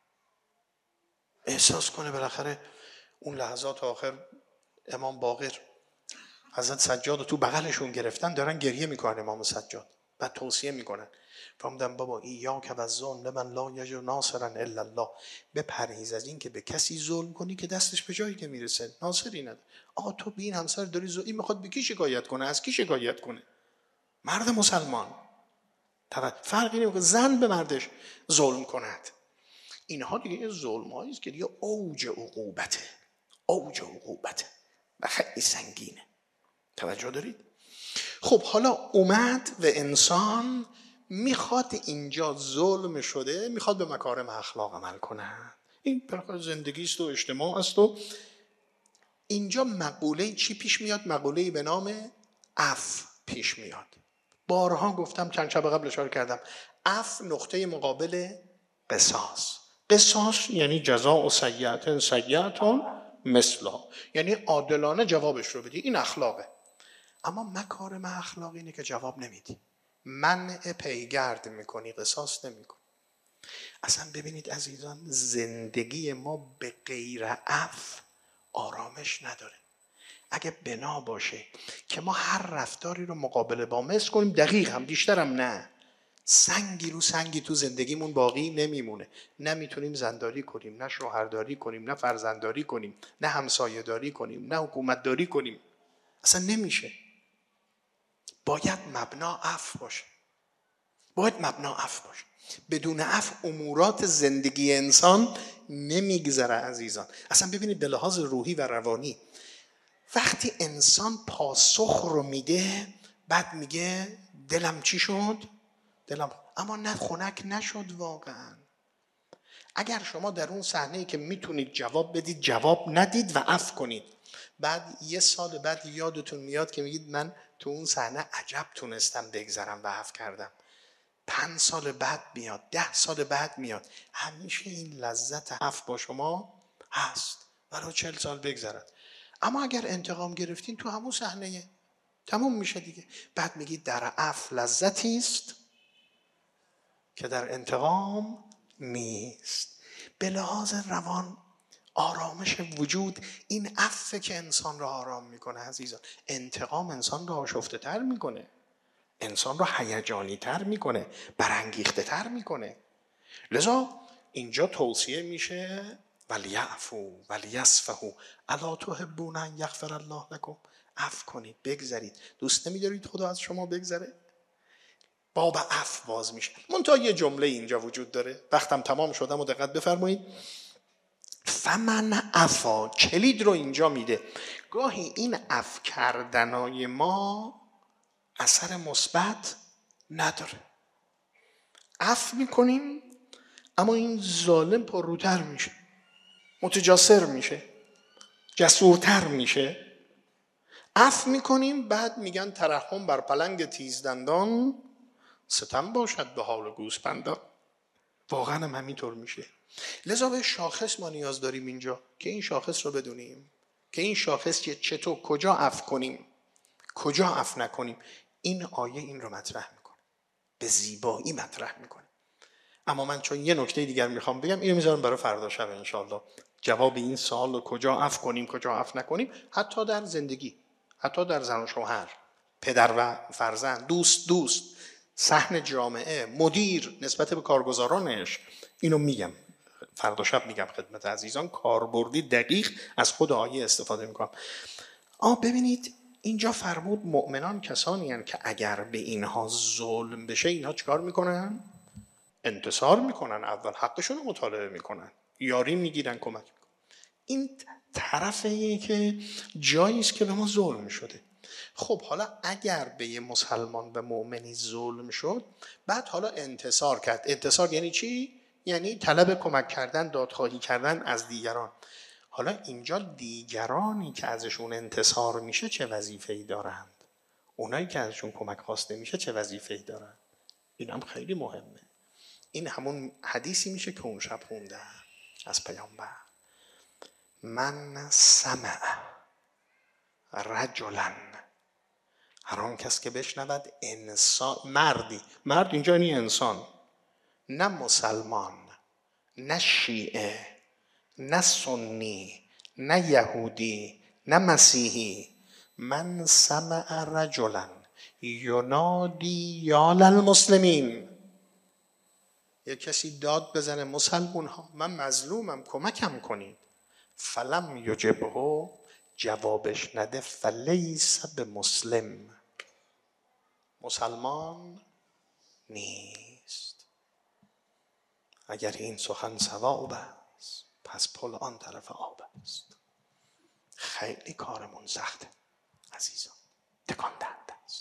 احساس کنه بالاخره اون لحظات آخر امام باقر حضرت سجاد رو تو بغلشون گرفتن، دارن گریه میکنن امام سجاد، بعد توصیه میکنن. فهمیدم بابا ایاک والظلم لمن لا یجد ناصرا الا الله. بپرهیز از این که به کسی ظلم کنی که دستش به جایی که میرسه ناصری نداره. آقا تو به این همسر داری ظلم، این میخواد به کی شکایت کنه؟ از کی شکایت کنه؟ مرد مسلمان. فرقی نمیکنه زن به مردش ظلم کند. اینها دیگه ظلم‌هایی است که دیگه اوج عقوبته، اوج عقوبته و خیلی سنگینه. توجه دارید؟ خب حالا اومد و انسان میخواد اینجا ظلم شده، میخواد به مکارم اخلاق عمل کنه. این برای زندگی است و اجتماع است. و اینجا مقوله چی پیش میاد؟ مقوله به نام عفو پیش میاد. بارها گفتم، چند شب قبل اشاره کردم، عفو نقطه مقابل قصاص. قصاص یعنی جزاء سیئة سیئة مثلها، یعنی عادلانه جوابش رو بدی، این اخلاقه. اما مکارم اخلاقی اینه که جواب نمیدی، منع پیگرد میکنی، قصاص نمیکنی. اصلا ببینید عزیزان، زندگی ما به غیر عفو آرامش نداره. اگه بنا باشه که ما هر رفتاری رو مقابله با مثل کنیم، دقیق هم بیشتر هم نه، سنگی رو سنگی تو زندگیمون باقی نمیمونه. نمیتونیم زنداری کنیم، نه شوهرداری کنیم، نه فرزندداری کنیم، نه همسایه داری کنیم، نه حکومت داری کنیم. اصلا نمیشه. باید مبنا عفو باشه. باید مبنا عفو باشه. بدون عفو امورات زندگی انسان نمیگذره عزیزان. اصلا ببینید به لحاظ روحی و روانی، وقتی انسان پاسخ رو میده، بعد میگه دلم چی شد؟ دلم، اما نه خنک نشد واقعا. اگر شما در اون صحنه‌ای که میتونید جواب بدید جواب ندید و عفو کنید، بعد یه سال بعد یادتون میاد که میگید من تو اون صحنه عجب تونستم بگذرم و عفو کردم. پنج سال بعد میاد، ده سال بعد میاد، همیشه این لذت عفو با شما هست ولو چل سال بگذرد. اما اگر انتقام گرفتین تو همون صحنه تموم میشه دیگه. بعد میگید در عفو لذتی است که در انتقام نیست. به لحاظ روان آرامش وجود این عفو که انسان را آرام میکنه عزیزان. انتقام انسان را آشفته تر میکنه، انسان را هیجانی تر میکنه، برانگیخته تر میکنه. لذا اینجا توصیه میشه ولیعفو ولیصفحوا الا تحبون ان یغفر الله لكم. عفو کنید، بگذرید. دوست نمیدارید خدا از شما بگذره؟ باب عفو باز میشه. منتها یه جمله اینجا وجود داره، وقتم تمام شدم و دقت بفرمایید. فمن عفا، کلید رو اینجا میده. گاهی این عفو کردنای ما اثر مثبت نداره. عفو میکنیم اما این ظالم پرروتر میشه، متجاسر میشه، جسورتر میشه. عفو میکنیم بعد میگن ترحم بر پلنگ تیزدندان ستم باشد به حال گوسپندان. واقعا هم همینطور میشه. لذا به شاخص ما نیاز داریم اینجا که این شاخص رو بدونیم که این شاخص چطور، کجا عفو کنیم، کجا عفو نکنیم. این آیه این رو مطرح میکنه، به زیبایی مطرح میکنه. اما من چون یه نکته دیگر میخوام بگم، اینو میذارم برای فردا شب انشالله، جواب این سوال رو کجا عفو کنیم کجا عفو نکنیم، حتی در زندگی، حتی در زن و شوهر، پدر و فرزند، دوست دوست، صحن جامعه، مدیر نسبت به کارگزارانش. اینو میگم فردا شب، میگم خدمت عزیزان، کاربردی دقیق از خود آیه استفاده میکنم. آه ببینید اینجا فرمود مؤمنان کسانی هستند که اگر به اینها ظلم بشه اینها چیکار میکنن؟ انتصار میکنن. اول حقشون رو مطالبه میکنن، یاری میگیرن، کمک میکنن. این طرفیه که جایی است که به ما ظلم شده. خب حالا اگر به یه مسلمان به مؤمنی ظلم شد، بعد حالا انتصار کرد. انتصار یعنی چی؟ یعنی طلب کمک کردن، دادخواهی کردن از دیگران. حالا اینجا دیگرانی که ازشون انتصار میشه چه وظیفه‌ای دارند؟ اونایی که ازشون کمک خواسته میشه چه وظیفه‌ای دارند؟ این هم خیلی مهمه. این همون حدیثی میشه که اون شب خوندم از پیامبر: من سمع رجلا، هر آن کس که بشنود انسان، مردی، مرد اینجا یعنی انسان، نه مسلمان، نه شیعه، نه سنی، نه یهودی، نه مسیحی. من سمع رجلا ینادی یا للمسلمین، یک کسی داد بزنه مسلمون ها من مظلومم کمکم کنید، فلم یجبه، جوابش نده، فلیس به مسلم، مسلمان نیست. اگر این سخن صواب است پس پل آن طرف آب است. خیلی کارمون سخته عزیزان، تکان دهنده است.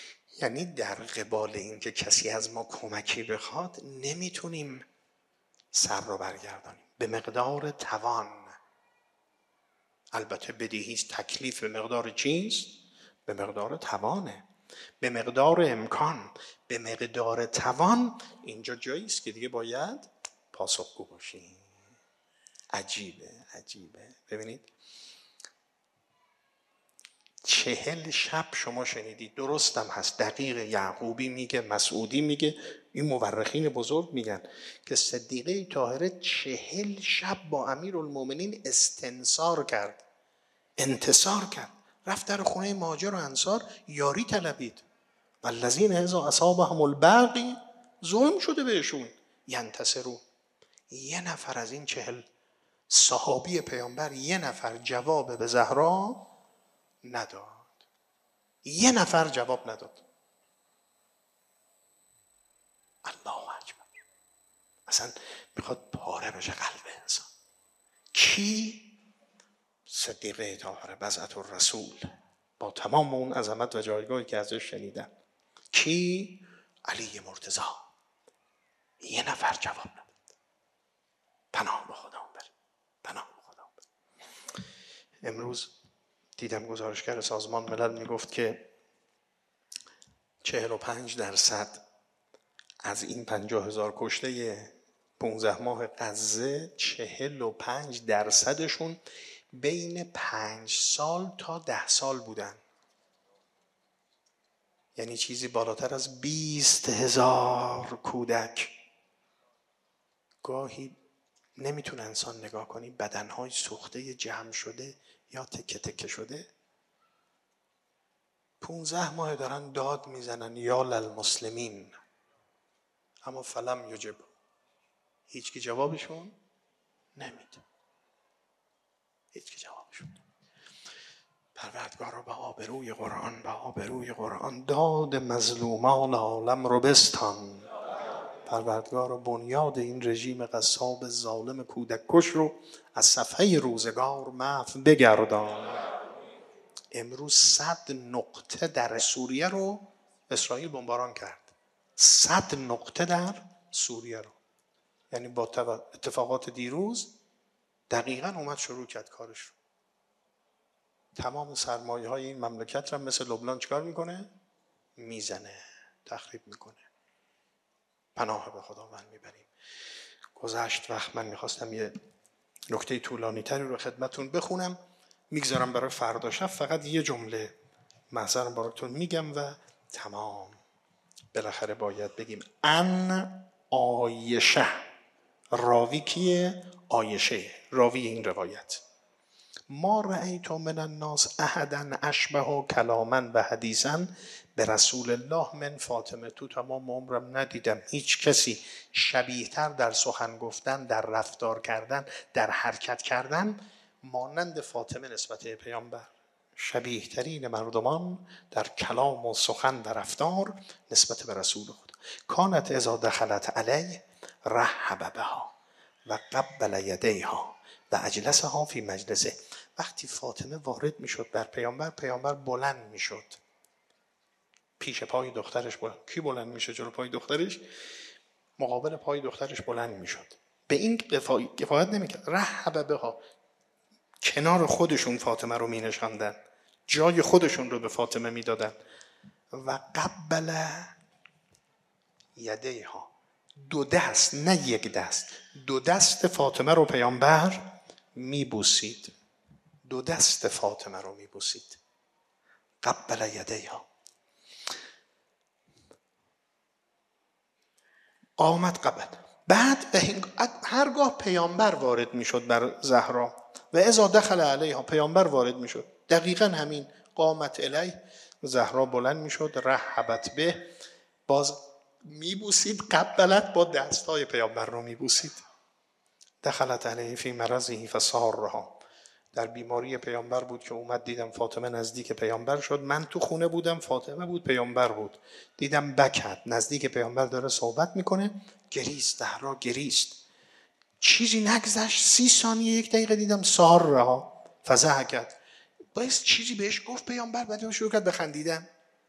یعنی در قبال این که کسی از ما کمکی بخواد نمیتونیم سر رو برگردانیم به مقدار توان. البته بدیهیست، تکلیف به مقدار چیست؟ به مقدار توانه، به مقدار امکان، به مقدار توان. اینجا جاییست که دیگه باید پاسخگو باشیم. عجیبه عجیبه. ببینید چهل شب شما شنیدید، درستم هست، دقیق یعقوبی میگه، مسعودی میگه، این مورخین بزرگ میگن که صدیقه طاهره چهل شب با امیرالمومنین استنصار کرد، انتصار کرد، رفت در خونه مهاجر و انصار یاری طلبید. والذین اذا اصابهم البغی، ظلم شده بهشون، ینتصرون. یه نفر از این چهل صحابی پیامبر، یه نفر جواب به زهرا نداد. یه نفر جواب نداد. الله اکبر. اصلا میخواد پاره بشه قلب انسان. کی؟ صدیقه طاهره بضعة الرسول، با تمام اون عظمت و جایگاهی که ازش شنیدن. کی؟ علی مرتضی. یه نفر جواب نداد. پناه به خدا بر، پناه به خدا بر. امروز دیدم گزارشگر سازمان ملل میگفت که چهل و پنج درصد از این پنجاه هزار کشته پونزده ماه غزه، چهل و پنج درصدشون بین پنج سال تا ده سال بودن. یعنی چیزی بالاتر از بیست هزار کودک. گاهی نمیتونه انسان نگاه کنی بدنهای سوخته جمع شده یا تکه تکه شده، پونزده ماه دارن داد میزنن یا للمسلمین، اما فلم یجب، هیچ کی جوابشون نمیده، هیچ کی جوابشون نمیده. پروردگارا به آبروی قرآن، به آبروی قرآن داد مظلومان عالم رو بستان. پروردگارا بنیاد این رژیم قصاب ظالم کودک کش رو از صفحه روزگار محو بگردان. امروز صد نقطه در سوریه رو اسرائیل بمباران کرد. صد نقطه در سوریه رو، یعنی با اتفاقات دیروز دقیقاً اومد شروع کرد کارش رو. تمام سرمایه های این مملکت رو مثل لبنان چکار میکنه؟ میزنه، تخریب میکنه. پناه به خداوند میبریم. گذشت وقت، من میخواستم یه نکته طولانی تری رو خدمتون بخونم، میگذارم برای فردا شب. فقط یه جمله محضرم براتون میگم و تمام. بالاخره باید بگیم ان عایشه. راوی کیه؟ عایشه، راوی این روایت. ما رأیت من الناس احدا اشبه کلاما و حدیثا به رسول الله من فاطمه. تو تمام عمرم ندیدم هیچ کسی شبیه تر در سخن گفتن، در رفتار کردن، در حرکت کردن مانند فاطمه نسبت به پیامبر. شبیه ترین مردمان در کلام و سخن و رفتار نسبت به رسول خدا. کانت اذا دخلت علیه رحب بها و قبل یدیها و اجلسها فی مجلسه. وقتی فاطمه وارد میشد بر پیامبر، پیامبر بلند میشد پیش پای دخترش. بلند. کی بلند میشه جلو پای دخترش؟ مقابل پای دخترش بلند میشد. به این کفایت نمیکرد. رحب بها، کنار خودشون فاطمه رو مینشاندن، جای خودشون رو به فاطمه میدادن. و قبل یدیها، دو دست، نه یک دست، دو دست فاطمه رو پیامبر میبوسید. دو دست فاطمه رو میبوسید. قبل یدیها. آمد قبل. بعد هرگاه پیامبر وارد میشد بر زهرا و اذا دخل علیها، پیامبر وارد میشد، دقیقاً همین. قامت الیه، زهرا بلند میشد، رحبت به، باز میبوسید. قبلت، با دستای پیامبر رو میبوسید. دخلت علیه فی مرضه فسارها، در بیماری پیامبر بود که اومد. دیدم فاطمه نزدیک پیامبر شد. من تو خونه بودم، فاطمه بود، پیامبر بود. دیدم بکت نزدیک پیامبر داره صحبت میکنه. گریست، زهرا گریست. چیزی نگذشت، سی ثانیه یک دقیقه دیدم سارها فزع کرد. باید چیزی بهش گفت پیامبر، بعد شروع کرد بخندیدن.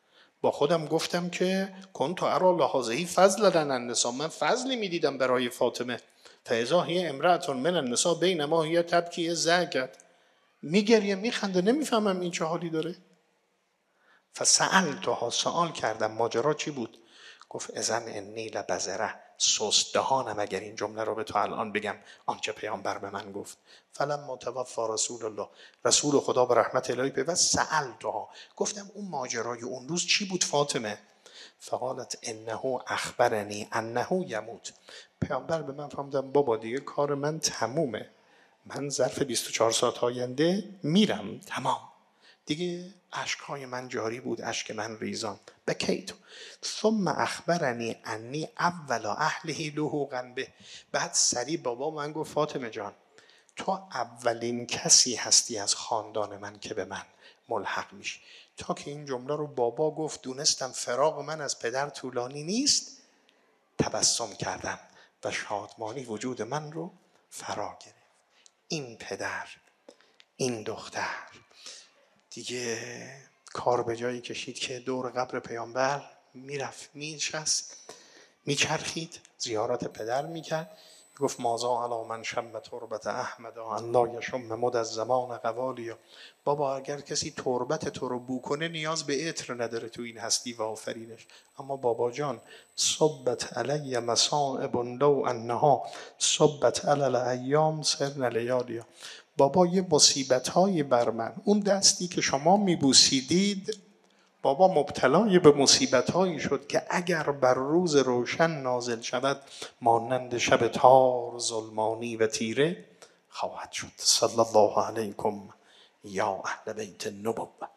با خودم گفتم که کنت ارى لهذه فضلا عن النساء، من فضلی میدیدم برای فاطمه. فاذا هی امرأة من النساء بینما هی تبکی زکت، میگریه میخنده، نمیفهمم این چه حالی داره. فسألتها، سوال کردم ماجرا چی بود؟ گفت اذن انی لبذره، سست دهانم اگر این جمله رو به تو الان بگم آنچه پیامبر به من گفت. فلما توفی رسول الله، رسول خدا به رحمت الهی پیوست، سألتها، گفتم اون ماجرای اون روز چی بود فاطمه؟ فقالت انه اخبرنی انه یموت، پیامبر به من فهمدم بابا دیگه کار من تمومه، من ظرف بیست و چهار ساعت آینده میرم، تمام دیگه. اشکهای من جاری بود، اشک من ریزان. بکیت. ثم اخبرنی انی اول اهله لحوقا به، بعد سری بابا من گفت فاطمه جان تو اولین کسی هستی از خاندان من که به من ملحق میشی. تا که این جمله رو بابا گفت دونستم فراق من از پدر طولانی نیست، تبسم کردم و شادمانی وجود من رو فرا گرفت. این پدر، این دختر دیگه کار به جایی کشید که دور قبر پیامبر میرفت، میشست، میچرخید، زیارت پدر میکرد. گفت مازا علی من شم تربت احمد ان لا یشم مد از زمان قوالیا، بابا اگر کسی تربت تو رو بو کنه نیاز به عطر نداره تو این هستی و آفرینش. اما بابا جان صبت علی مصائب لو انها صبت علی الایام سرن لیالیا، بابا یه مصیبت های بر من، اون دستی که شما میبوسیدید بابا مبتلای به مصیبت هایی شد که اگر بر روز روشن نازل شود مانند شب تار ظلمانی و تیره خواهد شد. صلی الله علیکم یا اهل بیت النبوة.